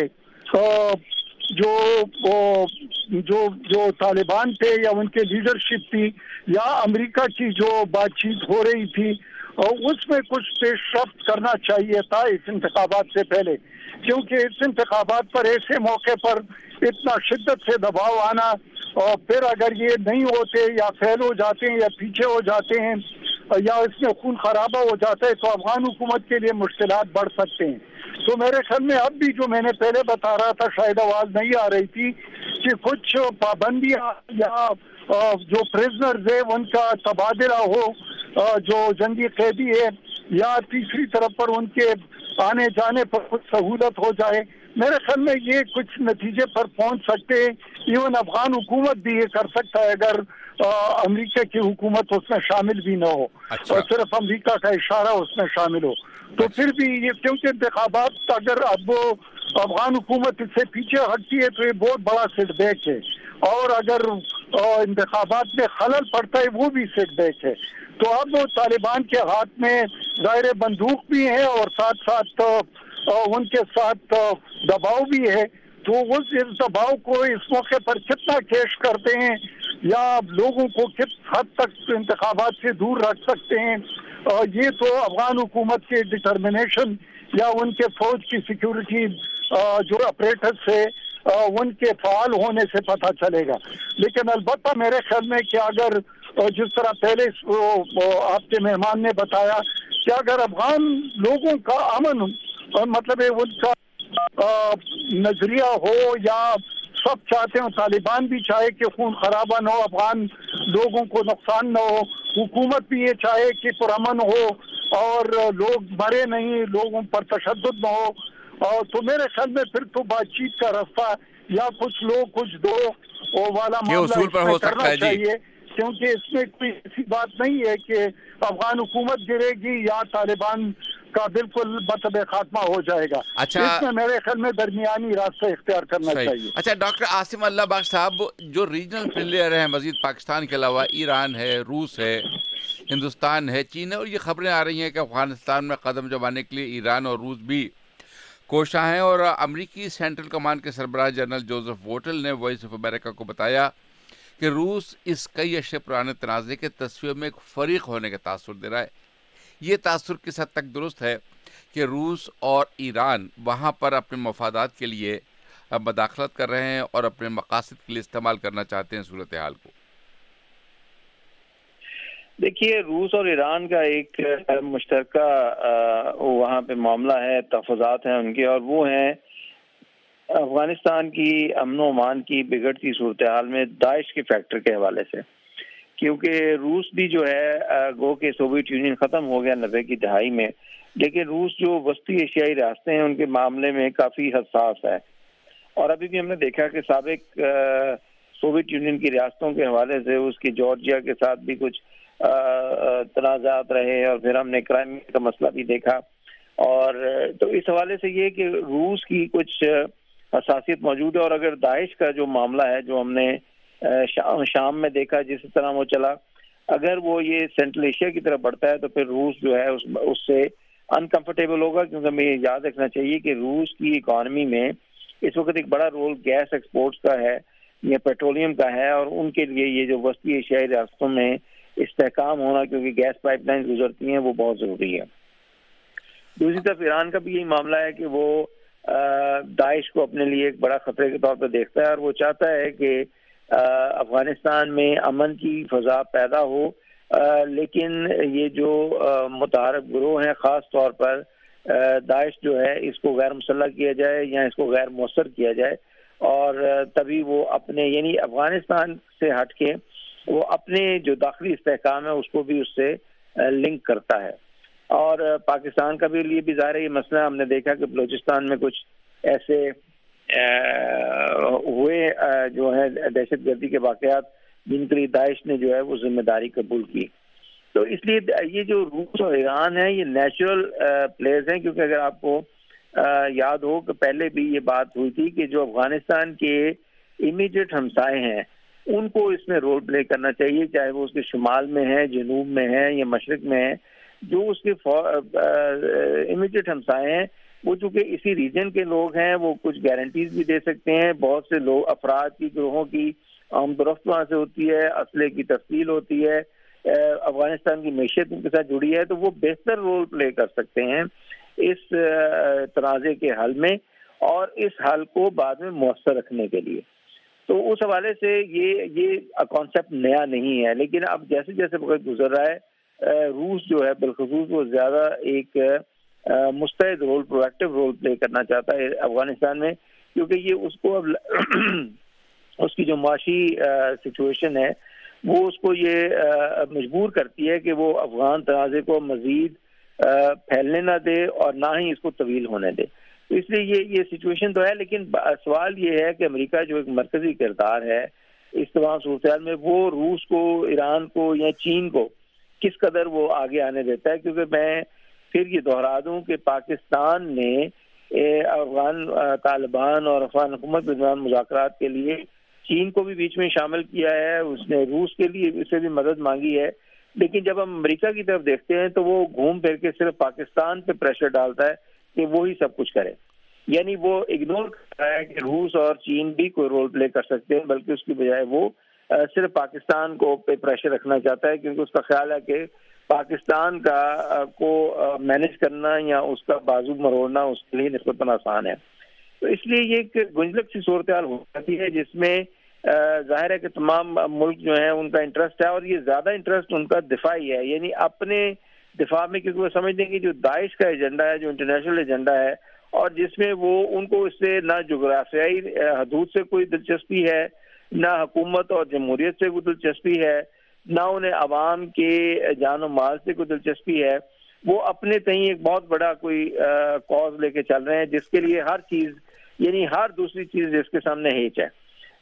جو جو جو طالبان تھے یا ان کے لیڈرشپ تھی یا امریکہ کی جو بات چیت ہو رہی تھی اس میں کچھ پیش رفت کرنا چاہیے تھا اس انتخابات سے پہلے، کیونکہ اس انتخابات پر ایسے موقع پر اتنا شدت سے دباؤ آنا اور پھر اگر یہ نہیں ہوتے یا فیل ہو جاتے ہیں یا پیچھے ہو جاتے ہیں یا اس میں خون خرابہ ہو جاتا ہے تو افغان حکومت کے لیے مشکلات بڑھ سکتے ہیں۔ تو میرے خیال میں اب بھی جو میں نے پہلے بتا رہا تھا، شاید آواز نہیں آ رہی تھی، کہ کچھ پابندیاں یا جو پریزنرز ہے ان کا تبادلہ ہو، جو جنگی قیدی ہے، یا تیسری طرف پر ان کے آنے جانے پر کچھ سہولت ہو جائے۔ میرے خیال میں یہ کچھ نتیجے پر پہنچ سکتے ہیں، ایون افغان حکومت بھی یہ کر سکتا ہے اگر امریکہ کی حکومت اس میں شامل بھی نہ ہو اور صرف امریکہ کا اشارہ اس میں شامل ہو تو پھر بھی یہ، کیونکہ انتخابات اگر اب افغان حکومت اس سے پیچھے ہٹتی ہے تو یہ بہت بڑا سیٹ بیک ہے، اور اگر انتخابات میں خلل پڑتا ہے وہ بھی سیٹ بیک ہے۔ تو اب طالبان کے ہاتھ میں ظاہر بندوق بھی ہے اور ساتھ ساتھ ان کے ساتھ دباؤ بھی ہے، تو اس دباؤ کو اس موقع پر کتنا کیش کرتے ہیں یا لوگوں کو کس حد تک انتخابات سے دور رکھ سکتے ہیں، یہ تو افغان حکومت کے ڈٹرمنیشن یا ان کے فوج کی سیکیورٹی جو اپریٹس ہے ان کے فعال ہونے سے پتہ چلے گا۔ لیکن البتہ میرے خیال میں کہ اگر جس طرح پہلے آپ کے مہمان نے بتایا کہ اگر افغان لوگوں کا امن مطلب ہے ان کا نظریہ ہو یا سب چاہتے ہیں، طالبان بھی چاہے کہ خون خرابہ نہ ہو، افغان لوگوں کو نقصان نہ ہو، حکومت بھی یہ چاہے کہ پرامن ہو اور لوگ مرے نہیں، لوگوں پر تشدد نہ ہو، اور تو میرے خیال میں پھر تو بات چیت کا راستہ یا کچھ لوگ کچھ دو والا معاملہ
اصول پر ہو سکتا ہے۔
چاہیے کیونکہ اس میں کوئی ایسی بات نہیں ہے کہ افغان حکومت گرے گی یا طالبان کا بالکل مطلب خاتمہ ہو جائے گا.
اچھا
اس میں میرے خیال میں درمیانی راستہ اختیار کرنا چاہیے.
اچھا ڈاکٹر عاصم اللہ بخش صاحب، جو ریجنل پلیئر ہیں مزید پاکستان کے علاوہ ایران ہے، روس ہے، ہندوستان ہے، چین ہے، اور یہ خبریں آ رہی ہیں کہ افغانستان میں قدم جمانے کے لیے ایران اور روس بھی کوشاں ہیں، اور امریکی سینٹرل کمانڈ کے سربراہ جنرل جوزف ووٹل نے وائس آف امریکہ کو بتایا کہ روس اس کئی عرصے پرانے تنازع کے تصفیے میں ایک فریق ہونے کا تاثر دے رہا ہے. یہ تاثر کس حد تک درست ہے کہ روس اور ایران وہاں پر اپنے مفادات کے لیے مداخلت کر رہے ہیں اور اپنے مقاصد کے لیے استعمال کرنا چاہتے ہیں صورتحال کو؟
دیکھیے، روس اور ایران کا ایک مشترکہ وہاں پہ معاملہ ہے، تحفظات ہیں ان کے، اور وہ ہیں افغانستان کی امن و امان کی بگڑتی صورتحال میں داعش کے فیکٹر کے حوالے سے. کیونکہ روس بھی جو ہے گو کہ سوویت یونین ختم ہو گیا نبے کی دہائی میں، لیکن روس جو وسطی ایشیائی ریاستیں ہیں ان کے معاملے میں کافی حساس ہے. اور ابھی بھی ہم نے دیکھا کہ سابق سوویت یونین کی ریاستوں کے حوالے سے اس کی جارجیا کے ساتھ بھی کچھ تنازعات رہے، اور پھر ہم نے کرائمیا کا مسئلہ بھی دیکھا. اور تو اس حوالے سے یہ کہ روس کی کچھ حساسیت موجود ہے. اور اگر داعش کا جو معاملہ ہے جو ہم نے شام میں دیکھا جس طرح وہ چلا، اگر وہ یہ سینٹرل ایشیا کی طرف بڑھتا ہے تو پھر روس جو ہے اس سے انکمفرٹیبل ہوگا. کیونکہ ہمیں یہ یاد رکھنا چاہیے کہ روس کی اکانومی میں اس وقت ایک بڑا رول گیس ایکسپورٹس کا ہے یا پیٹرولیم کا ہے، اور ان کے لیے یہ جو وسطی ایشیائی ریاستوں میں استحکام ہونا، کیونکہ گیس پائپ لائن گزرتی ہیں، وہ بہت ضروری ہے. دوسری طرف ایران کا بھی یہی معاملہ ہے کہ وہ داعش کو اپنے لیے ایک بڑا خطرے کے طور پہ دیکھتا ہے، اور وہ چاہتا ہے کہ افغانستان میں امن کی فضا پیدا ہو، لیکن یہ جو متحرک گروہ ہیں خاص طور پر داعش جو ہے اس کو غیر مسلح کیا جائے یا اس کو غیر مؤثر کیا جائے، اور تبھی وہ اپنے یعنی افغانستان سے ہٹ کے وہ اپنے جو داخلی استحکام ہے اس کو بھی اس سے لنک کرتا ہے. اور پاکستان کا بھی لیے بھی ظاہر ہے یہ مسئلہ. ہم نے دیکھا کہ بلوچستان میں کچھ ایسے ہوئے جو ہے دہشت گردی کے واقعات جن کے لیے داعش نے جو ہے وہ ذمہ داری قبول کی. تو اس لیے یہ جو روس اور ایران ہے یہ نیچرل پلیئرز ہیں، کیونکہ اگر آپ کو یاد ہو کہ پہلے بھی یہ بات ہوئی تھی کہ جو افغانستان کے امیڈیٹ ہمسائے ہیں ان کو اس میں رول پلے کرنا چاہیے، چاہے وہ اس کے شمال میں ہے، جنوب میں ہے یا مشرق میں ہے. جو اس کے امیڈیٹ ہمسائے ہیں وہ چونکہ اسی ریجن کے لوگ ہیں، وہ کچھ گارنٹیز بھی دے سکتے ہیں. بہت سے لوگ افراد کی گروہوں کی آمد و رفت وہاں سے ہوتی ہے، اسلحے کی تفصیل ہوتی ہے، افغانستان کی معیشت ان کے ساتھ جڑی ہے، تو وہ بہتر رول پلے کر سکتے ہیں اس تنازع کے حل میں اور اس حل کو بعد میں مؤثر رکھنے کے لیے. تو اس حوالے سے یہ یہ کانسیپٹ نیا نہیں ہے، لیکن اب جیسے جیسے وقت گزر رہا ہے روس جو ہے بالخصوص وہ زیادہ ایک مستعد role, proactive role play کرنا چاہتا ہے افغانستان میں، کیونکہ یہ اس کو اب اس کی جو معاشی سچویشن ہے وہ اس کو یہ مجبور کرتی ہے کہ وہ افغان تنازع کو مزید پھیلنے نہ دے اور نہ ہی اس کو طویل ہونے دے. تو اس لیے یہ یہ سچویشن تو ہے، لیکن سوال یہ ہے کہ امریکہ جو ایک مرکزی کردار ہے اس تمام صورتحال میں، وہ روس کو، ایران کو یا چین کو کس قدر وہ آگے آنے دیتا ہے. کیونکہ میں پھر یہ دہرا دوں کہ پاکستان نے افغان طالبان اور افغان حکومت کے درمیان مذاکرات کے لیے چین کو بھی بیچ میں شامل کیا ہے، اس نے روس کے لیے اس سے بھی مدد مانگی ہے. لیکن جب ہم امریکہ کی طرف دیکھتے ہیں تو وہ گھوم پھر کے صرف پاکستان پہ پریشر ڈالتا ہے کہ وہی سب کچھ کرے. یعنی وہ اگنور کر رہا ہے کہ روس اور چین بھی کوئی رول پلے کر سکتے ہیں، بلکہ اس کی بجائے وہ صرف پاکستان کو پہ پریشر رکھنا چاہتا ہے، کیونکہ اس کا خیال ہے کہ پاکستان کا کو مینج کرنا یا اس کا بازو مروڑنا اس کے لیے نسبتاً آسان ہے. تو اس لیے یہ ایک گنجلک سی صورتحال ہو جاتی ہے جس میں ظاہر ہے کہ تمام ملک جو ہیں ان کا انٹرسٹ ہے، اور یہ زیادہ انٹرسٹ ان کا دفاعی ہے، یعنی اپنے دفاع میں، کیونکہ وہ سمجھتے ہیں کہ جو داعش کا ایجنڈا ہے، جو انٹرنیشنل ایجنڈا ہے، اور جس میں وہ ان کو اس سے نہ جغرافیائی حدود سے کوئی دلچسپی ہے، نہ حکومت اور جمہوریت سے کوئی دلچسپی ہے، نہ انہیں عوام کے جان و مال سے کوئی دلچسپی ہے. وہ اپنے تئیں ایک بہت بڑا کوئی کاز لے کے چل رہے ہیں جس کے لیے ہر چیز، یعنی ہر دوسری چیز جس کے سامنے ہیچ ہے.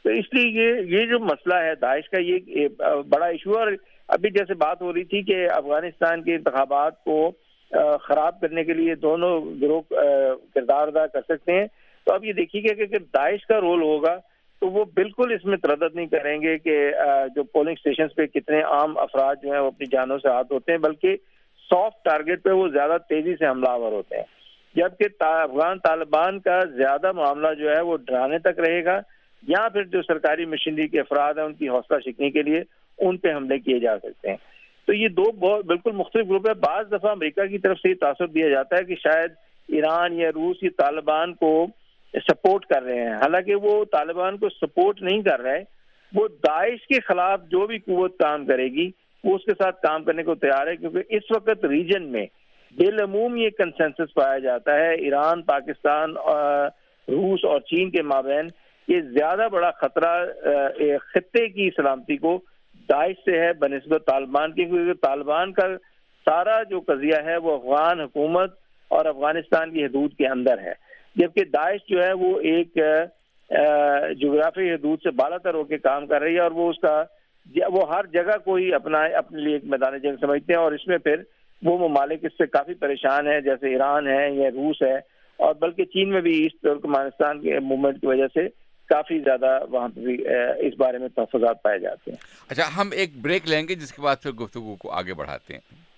تو اس لیے یہ یہ جو مسئلہ ہے داعش کا یہ بڑا ایشو ہے. اور ابھی جیسے بات ہو رہی تھی کہ افغانستان کے انتخابات کو خراب کرنے کے لیے دونوں گروہ کردار ادا کر سکتے ہیں, تو اب یہ دیکھیے گا کہ اگر داعش کا رول ہوگا تو وہ بالکل اس میں تردد نہیں کریں گے کہ جو پولنگ اسٹیشنز پہ کتنے عام افراد جو ہیں وہ اپنی جانوں سے ہاتھ ہوتے ہیں, بلکہ سافٹ ٹارگیٹ پہ وہ زیادہ تیزی سے حملہ آور ہوتے ہیں. جبکہ افغان طالبان کا زیادہ معاملہ جو ہے وہ ڈرانے تک رہے گا, یا پھر جو سرکاری مشینری کے افراد ہیں ان کی حوصلہ شکنی کے لیے ان پہ حملے کیے جا سکتے ہیں. تو یہ دو بالکل مختلف گروپ ہے. بعض دفعہ امریکہ کی طرف سے یہ تاثر دیا جاتا ہے کہ شاید ایران یا روس یہ طالبان کو سپورٹ کر رہے ہیں, حالانکہ وہ طالبان کو سپورٹ نہیں کر رہے. وہ داعش کے خلاف جو بھی قوت کام کرے گی وہ اس کے ساتھ کام کرنے کو تیار ہے, کیونکہ اس وقت ریجن میں بالعموم یہ کنسنسس پایا جاتا ہے ایران, پاکستان, روس اور چین کے مابین یہ زیادہ بڑا خطرہ خطے کی سلامتی کو داعش سے ہے بنسبت طالبان کی, کیونکہ طالبان کا سارا جو قضیہ ہے وہ افغان حکومت اور افغانستان کی حدود کے اندر ہے, جبکہ داعش جو ہے وہ ایک جغرافی حدود سے بالا تر ہو کے کام کر رہی ہے, اور وہ اس کا وہ ہر جگہ کو ہی اپنا اپنے لیے ایک میدان جنگ سمجھتے ہیں. اور اس میں پھر وہ ممالک اس سے کافی پریشان ہیں, جیسے ایران ہے یا روس ہے, اور بلکہ چین میں بھی ایسٹ ترکمانستان کے موومنٹ کی وجہ سے کافی زیادہ وہاں پہ بھی اس بارے میں تحفظات پائے جاتے ہیں.
اچھا, ہم ایک بریک لیں گے, جس کے بعد پھر گفتگو کو آگے بڑھاتے ہیں.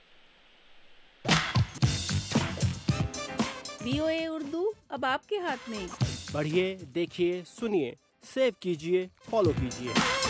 وی او اے اردو اب آپ کے ہاتھ میں.
پڑھیے, دیکھیے, سنیے, سیو کیجیے, فالو کیجیے.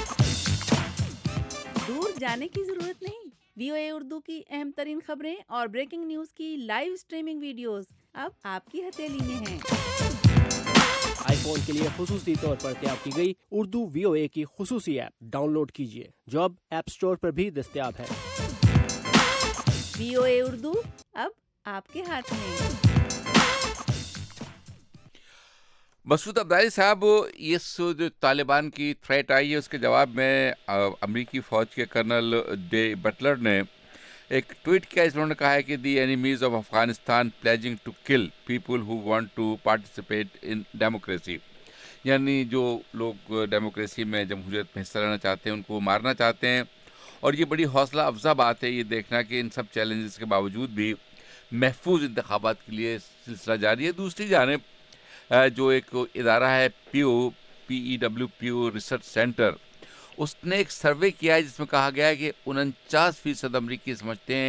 دور جانے کی ضرورت نہیں. وی او اے اردو کی اہم ترین خبریں اور بریکنگ نیوز کی لائیو اسٹریمنگ ویڈیوز اب آپ کی ہتھیلی میں ہیں.
آئی فون کے لیے خصوصی طور پر تیار کی گئی اردو وی او اے کی خصوصی ایپ ڈاؤن لوڈ کیجیے, جو اب ایپ اسٹور پر بھی دستیاب ہے.
وی او اے اردو اب آپ کے ہاتھ میں.
مسعود عبدالی صاحب, اس جو طالبان کی تھریٹ آئی ہے اس کے جواب میں امریکی فوج کے کرنل ڈے بٹلر نے ایک ٹویٹ کیا. اس نے کہا ہے کہ the enemies of Afghanistan pledging to kill people who want to participate in democracy, یعنی جو لوگ ڈیموکریسی میں جمہوریت میں حصہ لینا چاہتے ہیں ان کو مارنا چاہتے ہیں. اور یہ بڑی حوصلہ افزا بات ہے یہ دیکھنا کہ ان سب چیلنجز کے باوجود بھی محفوظ انتخابات کے لیے سلسلہ جاری ہے. دوسری جانب جو ایک ادارہ ہے Pew P E W Pew research center, اس نے ایک سروے کیا ہے جس میں کہا گیا ہے کہ انچاس فیصد امریکی سمجھتے ہیں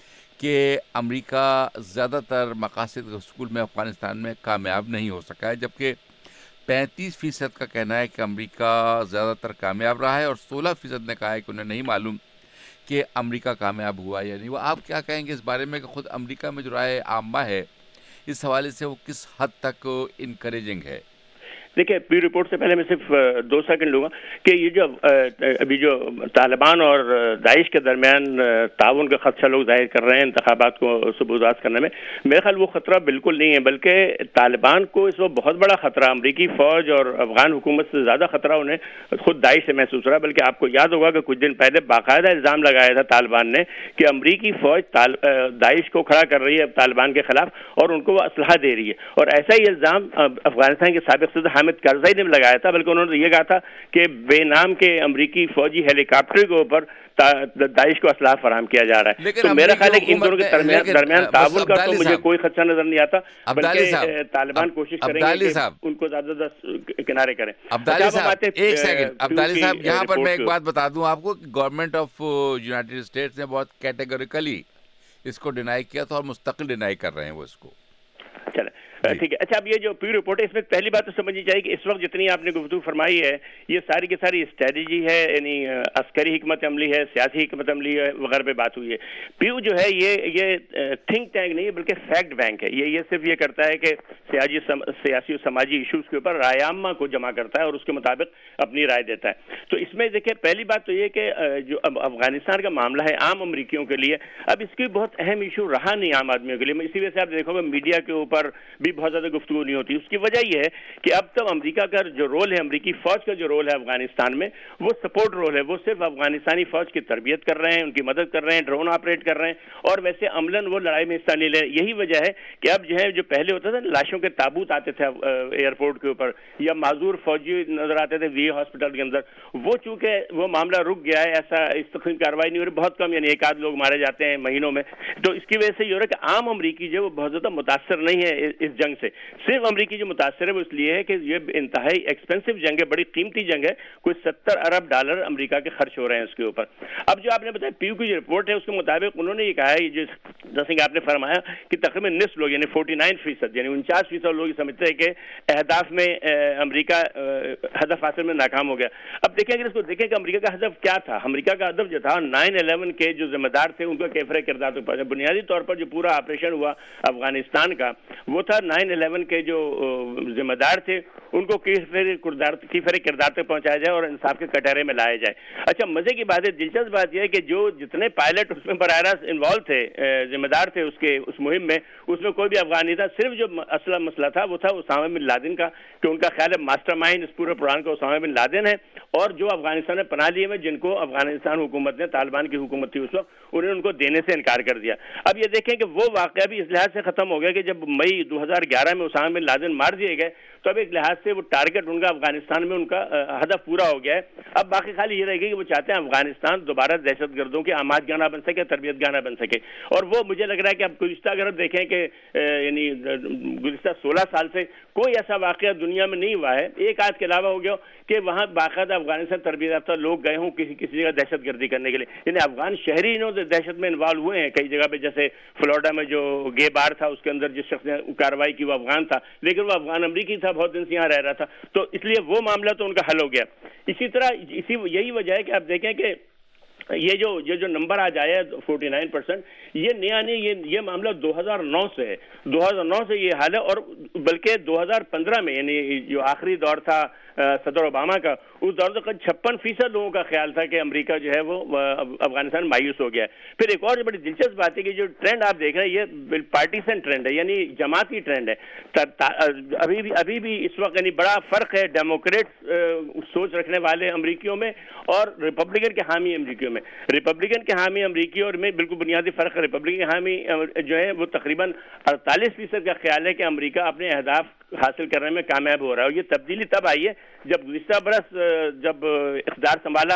کہ امریکہ زیادہ تر مقاصد کے حصول میں افغانستان میں کامیاب نہیں ہو سکا ہے, جبکہ پینتیس فیصد کا کہنا ہے کہ امریکہ زیادہ تر کامیاب رہا ہے, اور سولہ فیصد نے کہا ہے کہ انہیں نہیں معلوم کہ امریکہ کامیاب ہوا یا نہیں. وہ آپ کیا کہیں گے اس بارے میں کہ خود امریکہ میں جو رائے عامہ ہے اس حوالے سے وہ کس حد تک انکریجنگ ہے؟
دیکھیں, پی رپورٹ سے پہلے میں صرف دو سیکنڈ لوں گا کہ یہ جو ابھی جو طالبان اور داعش کے درمیان تعاون کا خدشہ لوگ ظاہر کر رہے ہیں انتخابات کو سبوزاز کرنے میں, میرے خیال وہ خطرہ بالکل نہیں ہے, بلکہ طالبان کو اس وقت بہت بڑا خطرہ امریکی فوج اور افغان حکومت سے زیادہ خطرہ انہیں خود داعش سے محسوس رہا ہے. بلکہ آپ کو یاد ہوگا کہ کچھ دن پہلے باقاعدہ الزام لگایا تھا طالبان نے کہ امریکی فوج داعش کو کھڑا کر رہی ہے طالبان کے خلاف اور ان کو وہ اسلحہ دے رہی ہے. اور ایسا ہی الزام افغانستان کے سابق صدر حامد کرزئی نے لگایا تھا, بلکہ انہوں نے یہ کہا تھا کہ بے نام کے امریکی فوجی ہیلی کاپٹر کے اوپر داعش کو اسلحہ فراہم کیا جا رہا ہے. تو میرا خیال ہے کہ ان دونوں کے درمیان تعاون کا تو مجھے کوئی خدشہ نظر نہیں آتا, بلکہ طالبان کوشش کریں گے کہ ان کو زیادہ زیادہ کنارے کریں.
عبدالی صاحب ایک سیکنڈ, عبدالی صاحب یہاں پر میں ایک بات بتا دوں آپ کو, گورنمنٹ آف یونائٹیڈ اسٹیٹس نے بہت کیٹیگوریکلی اس کو ڈینائی کیا تھا اور مستقل ڈینائی کر رہے ہیں وہ اس کو.
چلے ٹھیک ہے. اچھا, اب یہ جو پیو رپورٹ ہے اس میں پہلی بات تو سمجھنی چاہیے کہ اس وقت جتنی آپ نے گفتگو فرمائی ہے یہ ساری کی ساری اسٹریٹجی ہے, یعنی عسکری حکمت عملی ہے, سیاسی حکمت عملی ہے وغیرہ پہ بات ہوئی ہے. پیو جو ہے یہ یہ تھنک ٹینک نہیں ہے بلکہ فیکٹ بینک ہے. یہ یہ صرف یہ کرتا ہے کہ سیاسی سیاسی و سماجی ایشوز کے اوپر رائے عامہ کو جمع کرتا ہے اور اس کے مطابق اپنی رائے دیتا ہے. تو اس میں دیکھیں پہلی بات تو یہ کہ جو اب افغانستان کا معاملہ ہے عام امریکیوں کے لیے اب اس کی بہت اہم ایشو رہا نہیں عام آدمیوں کے لیے. اسی وجہ سے آپ دیکھو گے میڈیا کے اوپر بھی بھی بہت زیادہ گفتگو نہیں ہوتی. اس کی وجہ یہ ہے کہ اب تک امریکہ کا جو رول ہے, امریکی فوج کا جو رول ہے افغانستان میں, وہ سپورٹ رول ہے. وہ صرف افغانستانی فوج کی تربیت کر رہے ہیں, ان کی مدد کر رہے ہیں, ڈرون آپریٹ کر رہے ہیں, اور ویسے عملاً وہ لڑائی میں حصہ نہیں لے. یہی وجہ ہے کہ اب جو ہے جو پہلے ہوتا تھا لاشوں کے تابوت آتے تھے ایئرپورٹ کے اوپر, یا معذور فوجی نظر آتے تھے وی ہاسپٹل کے اندر, وہ چونکہ وہ معاملہ رک گیا ہے, ایسا استقامت کارروائی نہیں ہو رہی, بہت کم, یعنی ایک آدھ لوگ مارے جاتے ہیں مہینوں میں. تو اس کی وجہ سے یہ ہو رہا ہے کہ عام امریکی جو وہ بہت زیادہ متاثر نہیں ہے اس جنگ سے. صرف امریکی جو متاثر ہے وہ اس لیے ہے کہ یہ انتہائی ایکسپینسو جنگ ہے, بڑی قیمتی جنگ ہے, کوئی ستر ارب ڈالر امریکہ کے خرچ ہو رہے ہیں اس کے اوپر. اب جو آپ نے بتایا پیو کی جو رپورٹ ہے اس کے مطابق انہوں نے یہ کہا ہے, جیسے کہ آپ نے فرمایا کہ تقریباً نصف لوگ یعنی فورٹی نائن فیصد یعنی انچاس فیصد لوگ سمجھتے ہیں کہ اہداف میں امریکہ ہدف حاصل میں ناکام ہو گیا. اب دیکھیں اگر اس کو دیکھیں کہ امریکہ کا ہدف کیا تھا. امریکہ کا ہدف جو تھا نائن الیون کے جو ذمہ دار تھے ان کا کیفر کردار تک پہنچا. بنیادی طور پر جو پورا آپریشن ہوا افغانستان کا وہ تھا نائن الیون کے جو ذمہ دار تھے ان کو کیفر کردار تک پہنچایا جائے اور انصاف کے کٹہرے میں لایا جائے. اچھا مزے کی بات ہے, دلچسپ بات یہ ہے کہ جو جتنے پائلٹ اس میں براہ راست انوالو تھے, ذمہ دار تھے اس کے اس مہم میں, اس میں کوئی بھی افغان نہیں تھا. صرف جو اصل مسئلہ تھا وہ تھا اسامہ بن لادن کا, کہ ان کا خیال ہے ماسٹر مائنڈ اس پورے پروگرام کا اسامہ بن لادن ہے, اور جو افغانستان میں پناہ لیے ہوئے جن کو افغانستان حکومت نے, طالبان کی حکومت تھی اس وقت, انہوں نے ان کو دینے سے انکار کر دیا. اب یہ دیکھیں کہ وہ واقعہ بھی اس لحاظ سے ختم ہو گیا کہ جب مئی دو ہزار گیارہ میں اسامہ بن لادن مار دیے گئے تو اب ایک لحاظ سے وہ ٹارگٹ ان کا افغانستان میں ان کا ہدف پورا ہو گیا ہے. اب باقی خالی یہ رہے گی کہ وہ چاہتے ہیں افغانستان دوبارہ دہشت گردوں کے آماد گانا بن سکے, تربیت گانا بن سکے. اور وہ مجھے لگ رہا ہے کہ اب گزشتہ اگر آپ دیکھیں کہ یعنی گزشتہ سولہ سال سے کوئی ایسا واقعہ دنیا میں نہیں ہوا ہے, ایک آدھ کے علاوہ ہو گیا کہ وہاں باقاعدہ افغانستان تربیت یافتہ لوگ گئے ہوں کسی کسی جگہ دہشت گردی کرنے کے لیے. یعنی افغان شہری انہوں دہشت میں انوالو ہوئے ہیں کئی جگہ پہ, جیسے فلوریڈا میں جو گے بار تھا اس کے اندر جس شخص نے کارروائی کی وہ افغان تھا, لیکن وہ افغان امریکی تھا, بہت دن سے یہاں رہ رہا تھا, تو اس لیے وہ معاملہ تو ان کا حل ہو گیا. اسی طرح اسی یہی وجہ ہے کہ آپ دیکھیں کہ یہ جو یہ جو نمبر آج آیا ہے فورٹی نائن پرسینٹ, یہ نیا نہیں, یہ یہ معاملہ دو ہزار نو سے ہے. دو ہزار نو سے یہ حال ہے, اور بلکہ دو ہزار پندرہ میں یعنی جو آخری دور تھا صدر اوباما کا, اس دور تک چھپن فیصد لوگوں کا خیال تھا کہ امریکہ جو ہے وہ افغانستان مایوس ہو گیا ہے. پھر ایک اور بڑی دلچسپ بات ہے کہ جو ٹرینڈ آپ دیکھ رہے ہیں یہ پارٹیسن ٹرینڈ ہے, یعنی جماعتی ٹرینڈ ہے. ابھی بھی ابھی بھی اس وقت یعنی بڑا فرق ہے ڈیموکریٹ سوچ رکھنے والے امریکیوں میں اور ریپبلکن کے حامی امریکیوں میں. ریپبلکن کے حامی امریکی اور میں بالکل بنیادی فرق ہے. ریپبلکن کے حامی جو ہے وہ تقریباً اڑتالیس فیصد کا خیال ہے کہ امریکہ اپنے اہداف حاصل کرنے میں کامیاب ہو رہا ہے. اور یہ تبدیلی تب آئی ہے جب گزشتہ برس جب اقتدار سنبھالا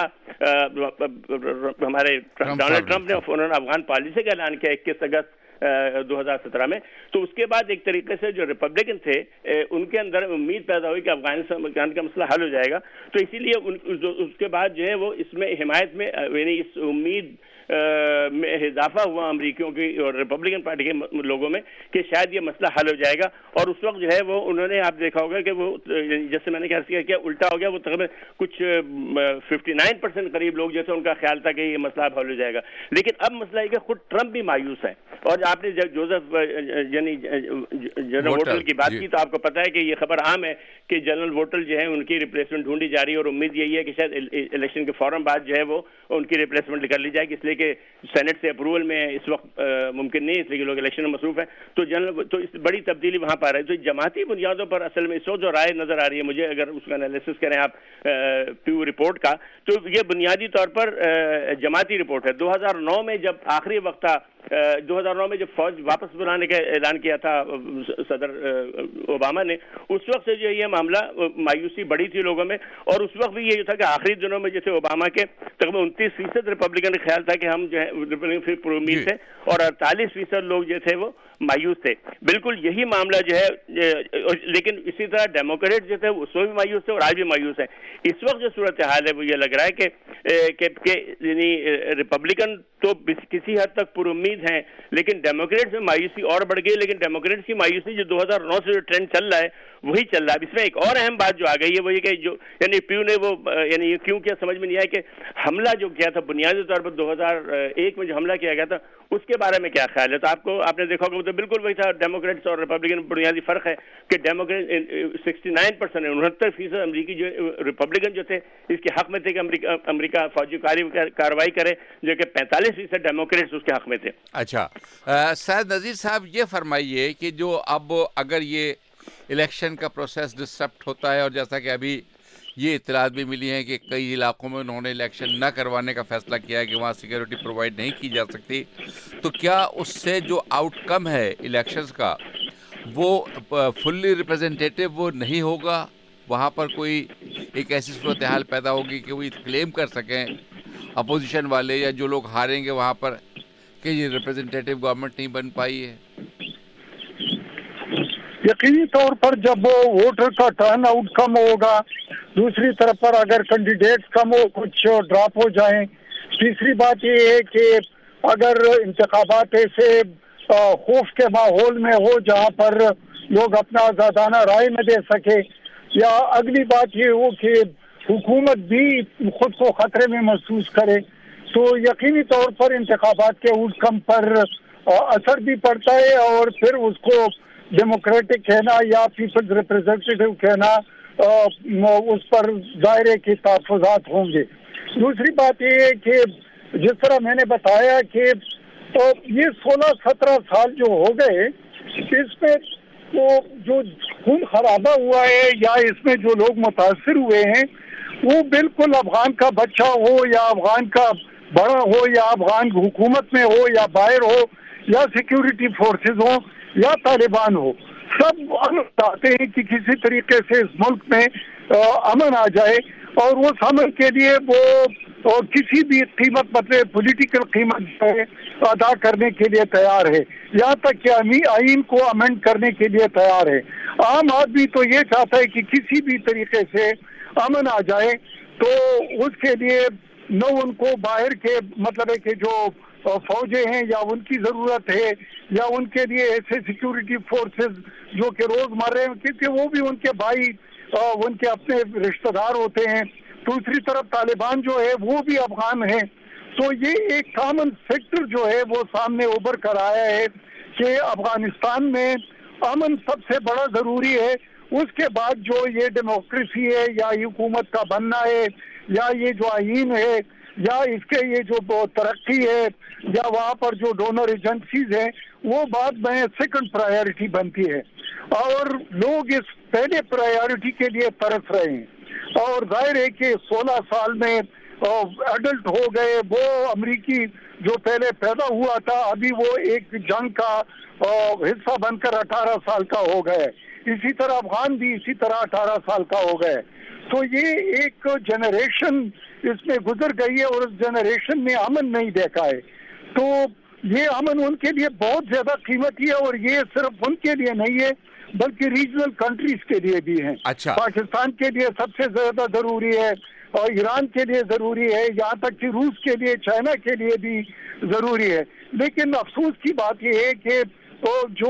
ہمارے ڈونلڈ ٹرمپ نے, انہوں نے افغان پالیسی کا اعلان کیا اکیس اگست دو ہزار سترہ میں. تو اس کے بعد ایک طریقے سے جو ریپبلکن تھے ان کے اندر امید پیدا ہوئی کہ افغانستان کا مسئلہ حل ہو جائے گا. تو اسی لیے اس کے بعد جو ہے وہ اس میں حمایت میں یعنی اس امید میں اضافہ ہوا امریکیوں کی اور ریپبلکن پارٹی کے لوگوں میں کہ شاید یہ مسئلہ حل ہو جائے گا. اور اس وقت جو ہے وہ انہوں نے آپ دیکھا ہوگا کہ وہ جیسے میں نے کہا کیا الٹا ہو گیا, وہ تقریباً کچھ ففٹی نائن پرسینٹ قریب لوگ جیسے ان کا خیال تھا کہ یہ مسئلہ حل ہو جائے گا. لیکن اب مسئلہ یہ کہ خود ٹرمپ بھی مایوس ہے. اور آپ نے جب جوزف یعنی جنرل ووٹل کی بات کی تو آپ کو پتا ہے کہ یہ خبر عام ہے کہ جنرل ووٹل جو ہے ان کی ریپلیسمنٹ ڈھونڈی جا رہی ہے, اور امید یہی ہے کہ شاید الیکشن کے فوراً بعد جو ہے وہ ان کی ریپلیسمنٹ کر لی جائے گی, اس لیے کہ سینٹ سے اپروول میں اس وقت ممکن نہیں, اس لیے کہ لوگ الیکشن میں مصروف ہیں. تو جنرل تو اس بڑی تبدیلی وہاں پر آ رہی ہے. تو جماعتی بنیادوں پر اصل میں سوچ اور رائے نظر آ رہی ہے مجھے, اگر اس کا انالیسس کریں آپ پیو رپورٹ کا, تو یہ بنیادی طور پر جماعتی رپورٹ ہے. دو ہزار نو میں جب آخری وقت تھا, دو ہزار نو میں جب فوج واپس بلانے کا اعلان کیا تھا صدر اوباما نے, اس وقت سے جو یہ معاملہ مایوسی بڑی تھی لوگوں میں. اور اس وقت بھی یہ تھا کہ آخری دنوں میں جیسے اوباما کے تقریباً انتیس فیصد ریپبلکن کا خیال تھا کہ ہم جو ہے ریپبلکن پر امید تھے, اور اڑتالیس فیصد لوگ جو تھے وہ مایوس تھے. بالکل یہی معاملہ جو ہے, لیکن اسی طرح ڈیموکریٹ جو تھے اس میں بھی مایوس تھے اور آج بھی مایوس ہیں. اس وقت جو صورتحال ہے وہ یہ لگ رہا ہے کہ کہ یعنی ریپبلکن تو کسی حد تک پر امید ہیں, لیکن ڈیموکریٹس میں مایوسی اور بڑھ گئی. لیکن ڈیموکریٹس کی مایوسی جو دو ہزار نو سے جو ٹرینڈ چل رہا ہے وہی چل رہا ہے. اس میں ایک اور اہم بات جو آ گئی ہے وہ یہ کہ جو یعنی پیو نے وہ یعنی یہ کیوں کیا سمجھ میں نہیں آیا کہ حملہ جو کیا تھا بنیادی طور پر دو ہزار ایک میں جو حملہ کیا گیا تھا اس کے بارے میں کیا خیال ہے؟ تو آپ کو آپ نے دیکھا ہوگا تو بالکل وہی تھا. ڈیموکریٹس اور ریپبلکن بنیادی فرق ہے کہ ڈیموکریٹ سکسٹی نائن پرسینٹ انہتر فیصد امریکی جو ریپبلکن جو تھے اس کے حق میں تھے کہ امریکہ امریکہ فوجی کارروائی کرے، جو کہ پینتالیس فیصد ڈیموکریٹس اس کے حق میں تھے.
اچھا سید نذیر صاحب یہ فرمائیے کہ جو اب اگر یہ الیکشن کا پروسیس ڈسٹرپٹ ہوتا ہے اور جیسا کہ ابھی یہ اطلاعات بھی ملی ہیں کہ کئی علاقوں میں انہوں نے الیکشن نہ کروانے کا فیصلہ کیا ہے کہ وہاں سیکیورٹی پرووائڈ نہیں کی جا سکتی، تو کیا اس سے جو آؤٹ کم ہے الیکشنز کا وہ فلی ریپرزنٹیٹیو وہ نہیں ہوگا؟ وہاں پر کوئی ایک ایسی صورتحال پیدا ہوگی کہ وہ کلیم کر سکیں اپوزیشن والے یا جو لوگ ہاریں گے وہاں پر کہ یہ ریپرزنٹیٹیو گورنمنٹ نہیں بن پائی ہے؟
یقینی طور پر جب ووٹر کا ٹرن آؤٹ کم ہوگا، دوسری طرف پر اگر کینڈیڈیٹ کم ہو، کچھ ڈراپ ہو جائیں، تیسری بات یہ ہے کہ اگر انتخابات ایسے خوف کے ماحول میں ہو جہاں پر لوگ اپنا آزادانہ رائے نہ دے سکے، یا اگلی بات یہ ہو کہ حکومت بھی خود کو خطرے میں محسوس کرے، تو یقینی طور پر انتخابات کے آؤٹ کم پر اثر بھی پڑتا ہے اور پھر اس کو ڈیموکریٹک کہنا یا پیپلز ریپرزینٹیٹیو کہنا اس پر دائرے کے تحفظات ہوں گے. دوسری بات یہ ہے کہ جس طرح میں نے بتایا کہ یہ سولہ سترہ سال جو ہو گئے اس میں تو جو خون خرابہ ہوا ہے یا اس میں جو لوگ متاثر ہوئے ہیں وہ بالکل افغان کا بچہ ہو یا افغان کا بڑا ہو یا افغان حکومت میں ہو یا باہر ہو یا سیکیورٹی فورسز ہو یا طالبان ہو، سب امن چاہتے ہیں کہ کسی طریقے سے اس ملک میں امن آ جائے، اور اس امن کے لیے وہ کسی بھی قیمت مطلب پولیٹیکل قیمت ادا کرنے کے لیے تیار ہے، یہاں تک کہ آئین کو امینڈ کرنے کے لیے تیار ہے. عام آدمی تو یہ چاہتا ہے کہ کسی بھی طریقے سے امن آ جائے، تو اس کے لیے نہ ان کو باہر کے مطلب ہے کہ جو فوجیں ہیں یا ان کی ضرورت ہے یا ان کے لیے ایسے سیکیورٹی فورسز جو کہ روز مرے ہیں، کیونکہ وہ بھی ان کے بھائی ان کے اپنے رشتہ دار ہوتے ہیں. دوسری طرف طالبان جو ہے وہ بھی افغان ہیں، تو یہ ایک کامن فیکٹر جو ہے وہ سامنے ابھر کر آیا ہے کہ افغانستان میں امن سب سے بڑا ضروری ہے. اس کے بعد جو یہ ڈیموکریسی ہے یا حکومت کا بننا ہے یا یہ جو آئین ہے یا اس کے یہ جو ترقی ہے یا وہاں پر جو ڈونر ایجنسیز ہیں وہ بعد میں سیکنڈ پرائیورٹی بنتی ہے، اور لوگ اس پہلے پرائیورٹی کے لیے ترس رہے ہیں. اور ظاہر ہے کہ سولہ سال میں ایڈلٹ ہو گئے، وہ امریکی جو پہلے پیدا ہوا تھا ابھی وہ ایک جنگ کا حصہ بن کر اٹھارہ سال کا ہو گئے، اسی طرح افغان بھی اسی طرح اٹھارہ سال کا ہو گئے. تو یہ ایک جنریشن اس میں گزر گئی ہے اور اس جنریشن نے امن نہیں دیکھا ہے، تو یہ امن ان کے لیے بہت زیادہ قیمتی ہے، اور یہ صرف ان کے لیے نہیں ہے بلکہ ریجنل کنٹریز کے لیے بھی ہیں.
اچھا.
پاکستان کے لیے سب سے زیادہ ضروری ہے اور ایران کے لیے ضروری ہے، یہاں تک کہ روس کے لیے چائنا کے لیے بھی ضروری ہے. لیکن افسوس کی بات یہ ہے کہ جو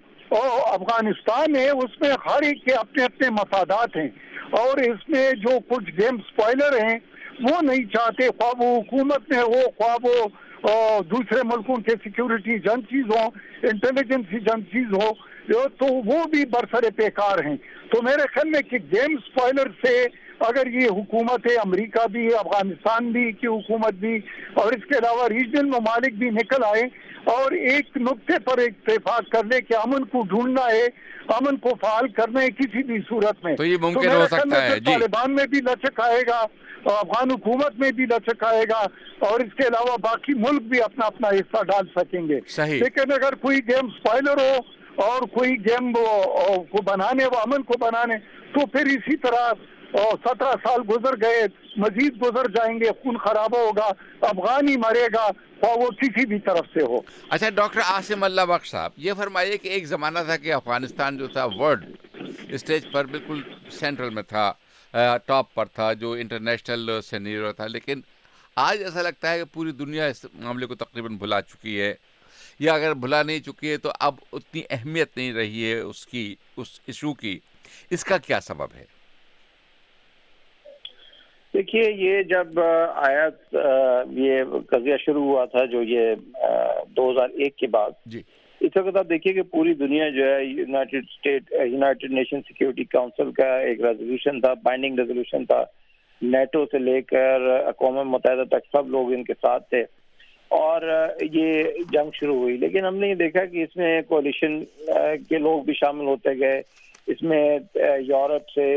افغانستان ہے اس میں ہر ایک کے اپنے اپنے مفادات ہیں، اور اس میں جو کچھ گیم سپوائلر ہیں وہ نہیں چاہتے، خواہ وہ حکومت میں ہو خواہ وہ دوسرے ملکوں کے سیکیورٹی ایجنسیز ہوں، انٹیلیجنس ایجنسیز ہو، تو وہ بھی برسر پیکار ہیں. تو میرے خیال میں کہ گیم سپوائلر سے اگر یہ حکومت ہے، امریکہ بھی افغانستان بھی کی حکومت بھی اور اس کے علاوہ ریجنل ممالک بھی نکل آئے اور ایک نقطے پر اتفاق کر لے کہ امن کو ڈھونڈنا ہے، امن کو فعال کرنا ہے کسی بھی صورت میں،
تو یہ ممکن ہو سکتا ہے. جی.
طالبان میں بھی لچک آئے گا، افغان حکومت میں بھی لچک آئے گا، اور اس کے علاوہ باقی ملک بھی اپنا اپنا حصہ ڈال سکیں گے.
صحیح.
لیکن اگر کوئی گیم سپوائلر ہو اور کوئی گیم کو بنانے وہ امن کو بنانے، تو پھر اسی طرح سترہ سال گزر گئے، مزید گزر جائیں گے، خون خرابہ ہوگا، افغان ہی مرے گا وہ کسی بھی طرف سے ہو.
اچھا ڈاکٹر عاصم اللہ بخش صاحب، یہ فرمائیے کہ ایک زمانہ تھا کہ افغانستان جو تھا ورلڈ اسٹیج پر بالکل سینٹرل میں تھا، ٹاپ پر تھا، جو انٹرنیشنل سینیرو تھا، لیکن آج ایسا لگتا ہے کہ پوری دنیا اس معاملے کو تقریباً بھلا چکی ہے، یا اگر بھلا نہیں چکی ہے تو اب اتنی اہمیت نہیں رہی ہے اس کی اس ایشو کی. اس کا کیا سبب ہے؟
دیکھیے، یہ جب آیا یہ قضیہ شروع ہوا تھا جو یہ دو ہزار ایک کے بعد،
جی
اس وقت آپ دیکھیے کہ پوری دنیا جو ہے United State United Nation Security Council کا ایک ریزولوشن تھا، بائنڈنگ ریزولوشن تھا، نیٹو سے لے کر اقوام متحدہ تک سب لوگ ان کے ساتھ تھے اور یہ جنگ شروع ہوئی. لیکن ہم نے یہ دیکھا کہ اس میں کولیشن کے لوگ بھی شامل ہوتے گئے، اس میں یورپ سے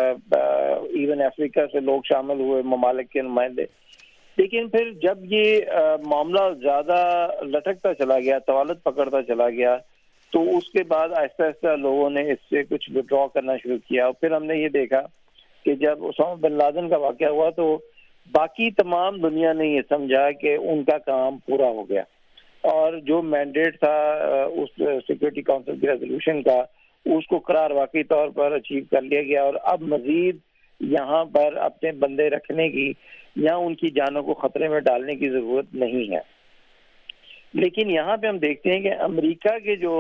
ایون افریقہ سے لوگ شامل ہوئے، ممالک کے نمائندے. لیکن پھر جب یہ معاملہ زیادہ لٹکتا چلا گیا، طوالت پکڑتا چلا گیا، تو اس کے بعد آہستہ آہستہ لوگوں نے اس سے کچھ وڈرا کرنا شروع کیا. اور پھر ہم نے یہ دیکھا کہ جب اسامہ بن لادن کا واقعہ ہوا تو باقی تمام دنیا نے یہ سمجھا کہ ان کا کام پورا ہو گیا اور جو مینڈیٹ تھا اس سیکورٹی کاؤنسل کی ریزولوشن کا، اس کو قرار واقعی طور پر اچیو کر لیا گیا اور اب مزید یہاں پر اپنے بندے رکھنے کی یا ان کی جانوں کو خطرے میں ڈالنے کی ضرورت نہیں ہے. لیکن یہاں پہ ہم دیکھتے ہیں کہ امریکہ کے جو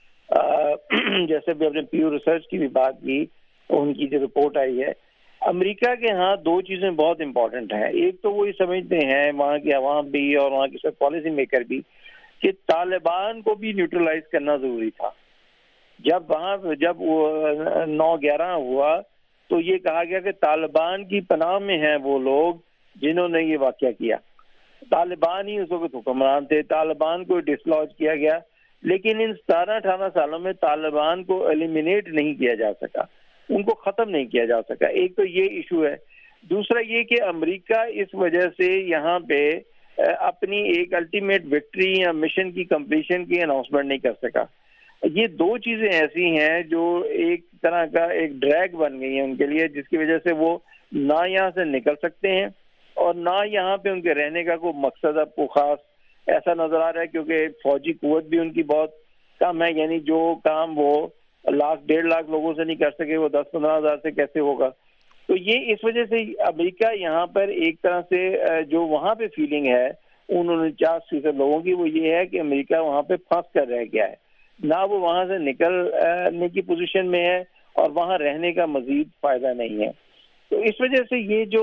جیسے بھی اپنے پیو ریسرچ کی بھی بات کی، ان کی جو رپورٹ آئی ہے، امریکہ کے ہاں دو چیزیں بہت امپورٹنٹ ہیں. ایک تو وہ یہ سمجھتے ہیں وہاں کے عوام بھی اور وہاں کے سب پالیسی میکر بھی کہ طالبان کو بھی نیوٹرلائز کرنا ضروری تھا. جب وہاں جب نو گیارہ ہوا تو یہ کہا گیا کہ طالبان کی پناہ میں ہیں وہ لوگ جنہوں نے یہ واقعہ کیا. طالبان ہی اس وقت حکمران تھے، طالبان کو ڈسلوج کیا گیا. لیکن ان ستارہ اٹھارہ سالوں میں طالبان کو ایلیمینیٹ نہیں کیا جا سکا، ان کو ختم نہیں کیا جا سکا. ایک تو یہ ایشو ہے. دوسرا یہ کہ امریکہ اس وجہ سے یہاں پہ اپنی ایک الٹیمیٹ وکٹری یا مشن کی کمپلیشن کی اناؤنسمنٹ نہیں کر سکا. یہ دو چیزیں ایسی ہیں جو ایک طرح کا ایک ڈریگ بن گئی ہیں ان کے لیے، جس کی وجہ سے وہ نہ یہاں سے نکل سکتے ہیں اور نہ یہاں پہ ان کے رہنے کا کوئی مقصد اب کو خاص ایسا نظر آ رہا ہے، کیونکہ فوجی قوت بھی ان کی بہت کم ہے. یعنی جو کام وہ لاکھ ڈیڑھ لاکھ لوگوں سے نہیں کر سکے وہ دس پندرہ ہزار سے کیسے ہوگا. تو یہ اس وجہ سے امریکہ یہاں پر ایک طرح سے جو وہاں پہ فیلنگ ہے ان انچاس فیصد لوگوں کی، وہ یہ ہے کہ امریکہ وہاں پہ پھنس کر رہ گیا ہے، نہ وہ وہاں سے نکلنے کی پوزیشن میں ہے اور وہاں رہنے کا مزید فائدہ نہیں ہے. تو اس وجہ سے یہ جو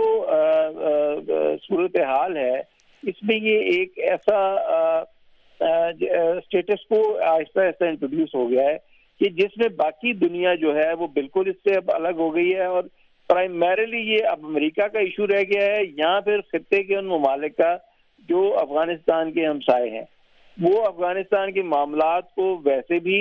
صورتحال ہے اس میں یہ ایک ایسا اسٹیٹس کو آہستہ آہستہ انٹروڈیوس ہو گیا ہے کہ جس میں باقی دنیا جو ہے وہ بالکل اس سے اب الگ ہو گئی ہے اور پرائمریلی یہ اب امریکہ کا ایشو رہ گیا ہے یا پھر خطے کے ان ممالک کا جو افغانستان کے ہمسائے ہیں. وہ افغانستان کے معاملات کو ویسے بھی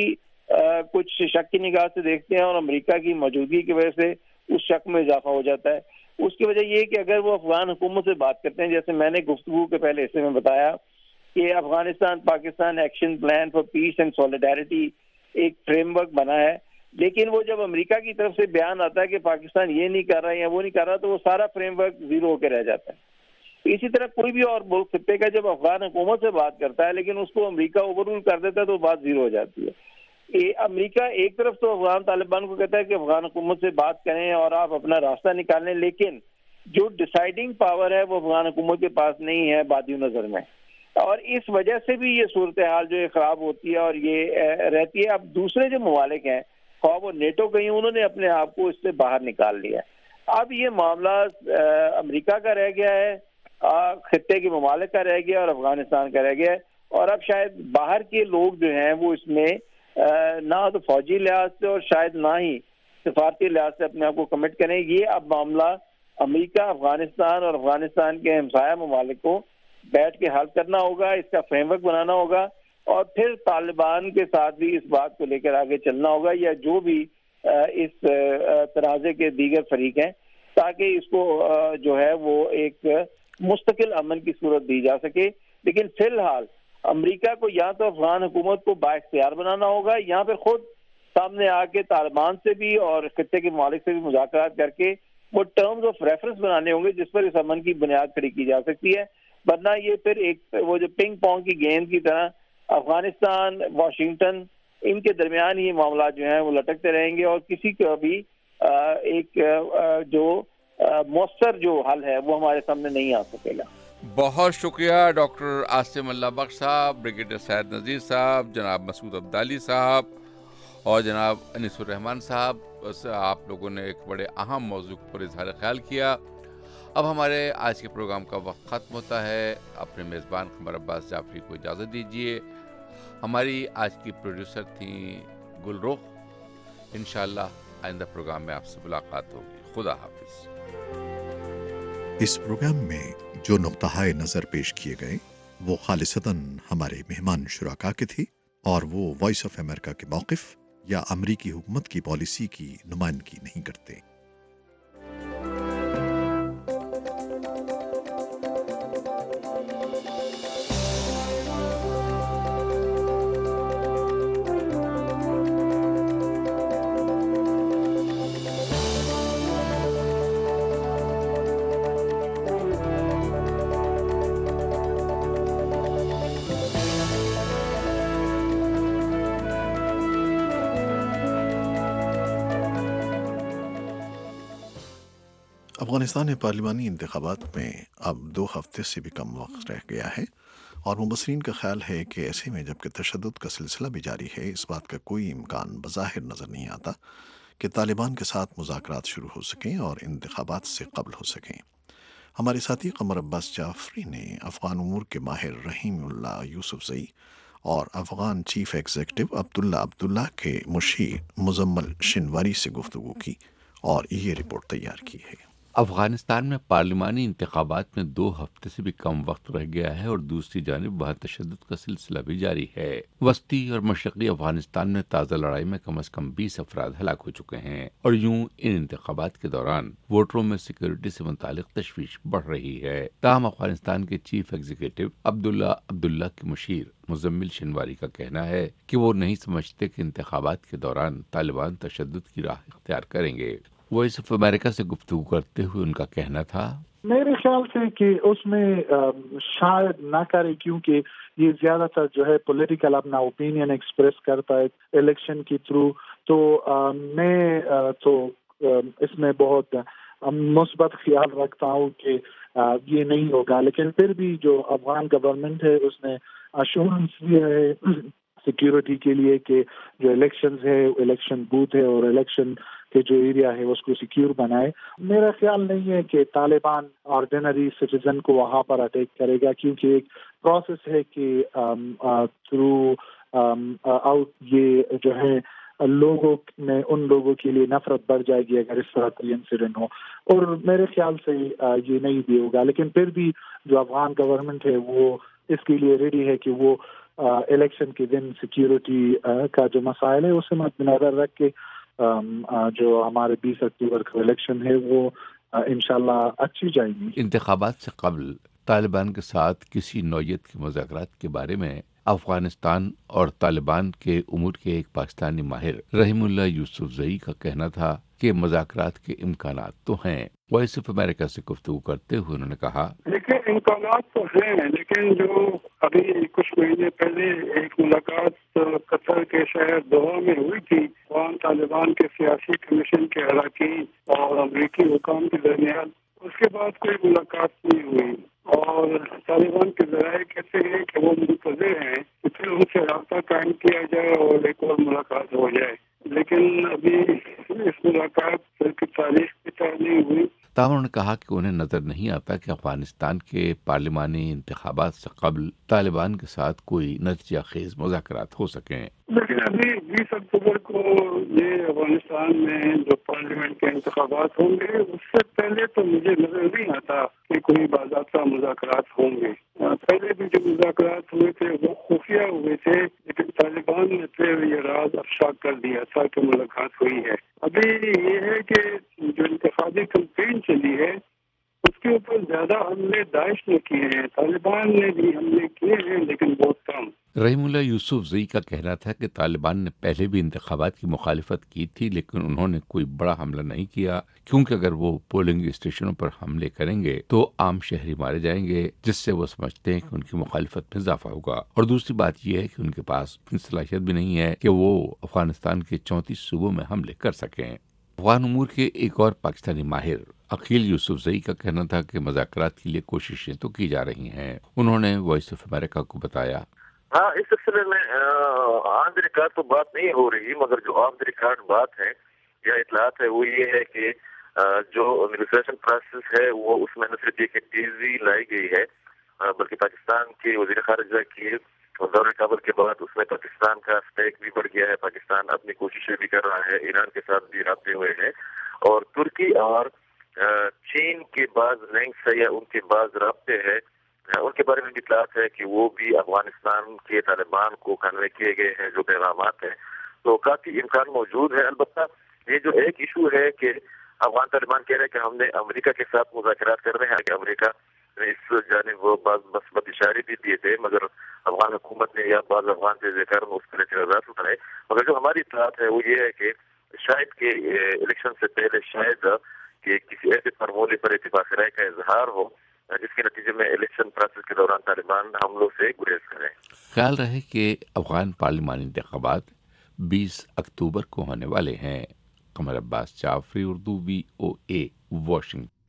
کچھ شک کی نگاہ سے دیکھتے ہیں اور امریکہ کی موجودگی کی وجہ سے اس شک میں اضافہ ہو جاتا ہے. اس کی وجہ یہ کہ اگر وہ افغان حکومت سے بات کرتے ہیں، جیسے میں نے گفتگو کے پہلے حصے میں بتایا کہ Afghanistan Pakistan action plan for peace and solidarity ایک فریم ورک بنا ہے، لیکن وہ جب امریکہ کی طرف سے بیان آتا ہے کہ پاکستان یہ نہیں کر رہا یا وہ نہیں کر رہا تو وہ سارا فریم ورک زیرو ہو کے رہ جاتا ہے. اسی طرح کوئی بھی اور ملک خطے کا جب افغان حکومت سے بات کرتا ہے لیکن اس کو امریکہ اوور رول کر دیتا ہے تو بات زیرو ہو جاتی ہے. امریکہ ایک طرف تو افغان طالبان کو کہتا ہے کہ افغان حکومت سے بات کریں اور آپ اپنا راستہ نکالیں، لیکن جو ڈیسائیڈنگ پاور ہے وہ افغان حکومت کے پاس نہیں ہے بادی نظر میں، اور اس وجہ سے بھی یہ صورتحال جو ہے خراب ہوتی ہے اور یہ رہتی ہے. اب دوسرے جو ممالک ہیں خواہ وہ نیٹو کہیں، انہوں نے اپنے آپ کو اس سے باہر نکال لیا. اب یہ معاملہ امریکہ کا رہ گیا ہے، خطے کے ممالک کا رہ گیا اور افغانستان کا رہ گیا ہے، اور اب شاید باہر کے لوگ جو ہیں وہ اس میں نہ تو فوجی لحاظ سے اور شاید نہ ہی سفارتی لحاظ سے اپنے آپ کو کمٹ کریں. یہ اب معاملہ امریکہ، افغانستان اور افغانستان کے ہمسایہ ممالک کو بیٹھ کے حل کرنا ہوگا، اس کا فریم ورک بنانا ہوگا اور پھر طالبان کے ساتھ بھی اس بات کو لے کر آگے چلنا ہوگا یا جو بھی اس تنازع کے دیگر فریق ہیں، تاکہ اس کو جو ہے وہ ایک مستقل امن کی صورت دی جا سکے. لیکن فی الحال امریکہ کو یا تو افغان حکومت کو بااختیار بنانا ہوگا یا پھر خود سامنے آ کے طالبان سے بھی اور خطے کے ممالک سے بھی مذاکرات کر کے وہ ٹرمز آف ریفرنس بنانے ہوں گے جس پر اس امن کی بنیاد کھڑی کی جا سکتی ہے. ورنہ یہ پھر ایک وہ جو پنگ پونگ کی گیند کی طرح افغانستان، واشنگٹن، ان کے درمیان ہی معاملات جو ہیں وہ لٹکتے رہیں گے اور کسی کا بھی ایک جو مؤثر جو حل ہے وہ ہمارے سامنے نہیں آ سکے گا.
بہت شکریہ ڈاکٹر عاصم اللہ بخش صاحب، بریگیڈیئر سید نذیر صاحب، جناب مسعود عبدالی صاحب اور جناب انیس الرحمان صاحب، آپ لوگوں نے ایک بڑے اہم موضوع پر اظہار خیال کیا۔ اب ہمارے آج کے پروگرام کا وقت ختم ہوتا ہے۔ اپنے میزبان قمر عباس جعفری کو اجازت دیجیے۔ ہماری آج کی پروڈیوسر تھیں گل رخ۔ انشاءاللہ آئندہ پروگرام میں آپ سے ملاقات ہوگی۔ خدا حافظ۔
اس پروگرام میں جو نقطہ نظر پیش کیے گئے وہ خالصتاً ہمارے مہمان شرکا کے تھے اور وہ وائس آف امریکہ کے موقف یا امریکی حکومت کی پالیسی کی نمائندگی نہیں کرتے۔ افغانستان میں پارلیمانی انتخابات میں اب دو ہفتے سے بھی کم وقت رہ گیا ہے اور مبصرین کا خیال ہے کہ ایسے میں جبکہ تشدد کا سلسلہ بھی جاری ہے، اس بات کا کوئی امکان بظاہر نظر نہیں آتا کہ طالبان کے ساتھ مذاکرات شروع ہو سکیں اور انتخابات سے قبل ہو سکیں۔ ہمارے ساتھی قمر عباس جعفری نے افغان امور کے ماہر رحیم اللہ یوسف زئی اور افغان چیف ایگزیکٹو عبداللہ عبداللہ کے مشیر مزمل شنواری سے گفتگو کی اور یہ رپورٹ تیار کی ہے۔
افغانستان میں پارلیمانی انتخابات میں دو ہفتے سے بھی کم وقت رہ گیا ہے اور دوسری جانب وہاں تشدد کا سلسلہ بھی جاری ہے۔ وسطی اور مشرقی افغانستان میں تازہ لڑائی میں کم از کم بیس افراد ہلاک ہو چکے ہیں اور یوں ان انتخابات کے دوران ووٹروں میں سیکورٹی سے متعلق تشویش بڑھ رہی ہے۔ تاہم افغانستان کے چیف ایگزیکٹو عبداللہ عبداللہ کے مشیر مزمل شنواری کا کہنا ہے کہ وہ نہیں سمجھتے کہ انتخابات کے دوران طالبان تشدد کی راہ اختیار کریں گے۔ وائس آف امریکہ سے گفتگو کرتے ہوئے ان کا کہنا تھا،
میرے خیال سے کہ اس میں شاید نہ کرے، کیونکہ یہ زیادہ تر جو ہے پولیٹیکل اپنا اوپینین ایکسپریس کرتا ہے الیکشن کے تھرو، تو میں تو اس میں بہت مثبت خیال رکھتا ہوں کہ یہ نہیں ہوگا، لیکن پھر بھی جو افغان گورنمنٹ ہے اس نے ایشورنس دیا ہے سیکیورٹی کے لیے کہ جو الیکشنز ہے، الیکشن بوتھ ہے اور الیکشن کے جو ایریا ہے اس کو سیکیور بنائے۔ میرا خیال نہیں ہے کہ طالبان آرڈینری سٹیزن کو وہاں پر اٹیک کرے گا، کیونکہ ایک پروسیس ہے کہ تھرو آؤٹ یہ جو ہے لوگوں میں ان لوگوں کے لیے نفرت بڑھ جائے گی اگر اس طرح کوئی انسیڈنٹ ہو، اور میرے خیال سے یہ نہیں بھی ہوگا۔ لیکن پھر بھی جو افغان گورنمنٹ ہے وہ اس کے لیے ریڈی ہے کہ وہ الیکشن کے دن سیکیورٹی کا جو مسائل ہے اسے مد نظر رکھ کے جو ہمارے بیس اکتوبر کا الیکشن ہے وہ انشاءاللہ اچھی جائے گی۔
انتخابات سے قبل طالبان کے ساتھ کسی نوعیت کے مذاکرات کے بارے میں افغانستان اور طالبان کے امور کے ایک پاکستانی ماہر رحیم اللہ یوسف زئی کا کہنا تھا کہ مذاکرات کے امکانات تو ہیں۔ وائس آف امریکہ سے گفتگو کرتے ہوئے انہوں نے کہا،
لیکن امکانات تو ہیں، لیکن جو ابھی کچھ مہینے پہلے ایک ملاقات قطر کے شہر دوحہ میں ہوئی تھی افغان طالبان کے سیاسی کمیشن کے اراکین اور امریکی حکام کے درمیان، اس کے بعد کوئی ملاقات نہیں ہوئی، اور طالبان کے ذرائع کہتے ہیں کہ وہ منتظر ہیں کہ پھر ان سے رابطہ قائم کیا جائے اور ایک اور ملاقات ہو جائے، لیکن ابھی اس ملاقات کی تاریخ بھی طے نہیں ہوئی۔
تاہم انہوں نے کہا کہ انہیں نظر نہیں آتا کہ افغانستان کے پارلیمانی انتخابات سے قبل طالبان کے ساتھ کوئی نتیجہ خیز مذاکرات ہو سکیں۔
لیکن ابھی بیس اکتوبر کو یہ افغانستان میں جو پارلیمنٹ کے انتخابات ہوں گے، اس سے پہلے تو مجھے نظر نہیں آتا کہ کوئی باضابطہ مذاکرات ہوں گے۔ پہلے بھی جو مذاکرات ہوئے تھے وہ خفیہ ہوئے تھے، لیکن طالبان نے پھر یہ راز افشا کر دیا تھا کہ ملاقات ہوئی ہے۔ ابھی یہ ہے کہ جو انتخابی کمپین چلی ہے اس کے اوپر زیادہ حملے داعش نے کیے ہیں، طالبان نے بھی حملے کیے ہیں لیکن بہت کم۔
رحیم اللہ یوسف زئی کا کہنا تھا کہ طالبان نے پہلے بھی انتخابات کی مخالفت کی تھی لیکن انہوں نے کوئی بڑا حملہ نہیں کیا، کیونکہ اگر وہ پولنگ اسٹیشنوں پر حملے کریں گے تو عام شہری مارے جائیں گے، جس سے وہ سمجھتے ہیں کہ ان کی مخالفت میں اضافہ ہوگا۔ اور دوسری بات یہ ہے کہ ان کے پاس اتنی صلاحیت بھی نہیں ہے کہ وہ افغانستان کے چونتیس صوبوں میں حملے کر سکیں۔ افغان امور کے ایک اور پاکستانی ماہر عقیل یوسف زئی کا کہنا تھا کہ مذاکرات کے لیے کوششیں تو کی جا رہی ہیں۔ انہوں نے وائس آف امریکہ کو بتایا،
ہاں اس سلسلے میں آن دی ریکارڈ تو بات نہیں ہو رہی، مگر جو آف دی ریکارڈ بات ہے یا اطلاعات ہے وہ یہ ہے کہ جو نیگوسیشن پروسیس ہے وہ اس میں نہ صرف یہ کہ تیزی لائی گئی ہے بلکہ پاکستان کے وزیر خارجہ کی دورہ کابل کے بعد اس میں پاکستان کا اسٹیک بھی بڑھ گیا ہے. پاکستان اپنی کوششیں بھی کر رہا ہے، ایران کے ساتھ بھی رابطے ہوئے ہیں، اور ترکی اور چین کے بعض لنکس ہے یا ان کے بعض رابطے ہیں، ان کے بارے میں بھی اطلاعات ہے کہ وہ بھی افغانستان کے طالبان کو کنوے کیے گئے ہیں جو پیغامات ہیں. تو کافی امکان موجود ہے. البتہ یہ جو ایک ایشو ہے کہ افغان طالبان کہہ رہے ہیں کہ ہم نے امریکہ کے ساتھ مذاکرات کر رہے ہیں کہ امریکہ نے اس جانب وہ بعض مثبت اشارے بھی دیے تھے، مگر افغان حکومت نے یا بعض افغان جزیرہ کار میں اس کے اعتراضات اٹھائے. مگر جو ہماری اطلاعات ہے وہ یہ ہے کہ شاید کہ الیکشن سے پہلے شاید کہ کسی ایسے فارمولے پر اتفاق رائے کا اظہار ہو جس کے نتیجے میں الیکشن پروسیس کے دوران طالبان حملوں سے گریز کریں.
خیال رہے کہ افغان پارلیمانی انتخابات بیس اکتوبر کو ہونے والے ہیں. Qamar Abbas Jafri, Urdu, V O A, Washington.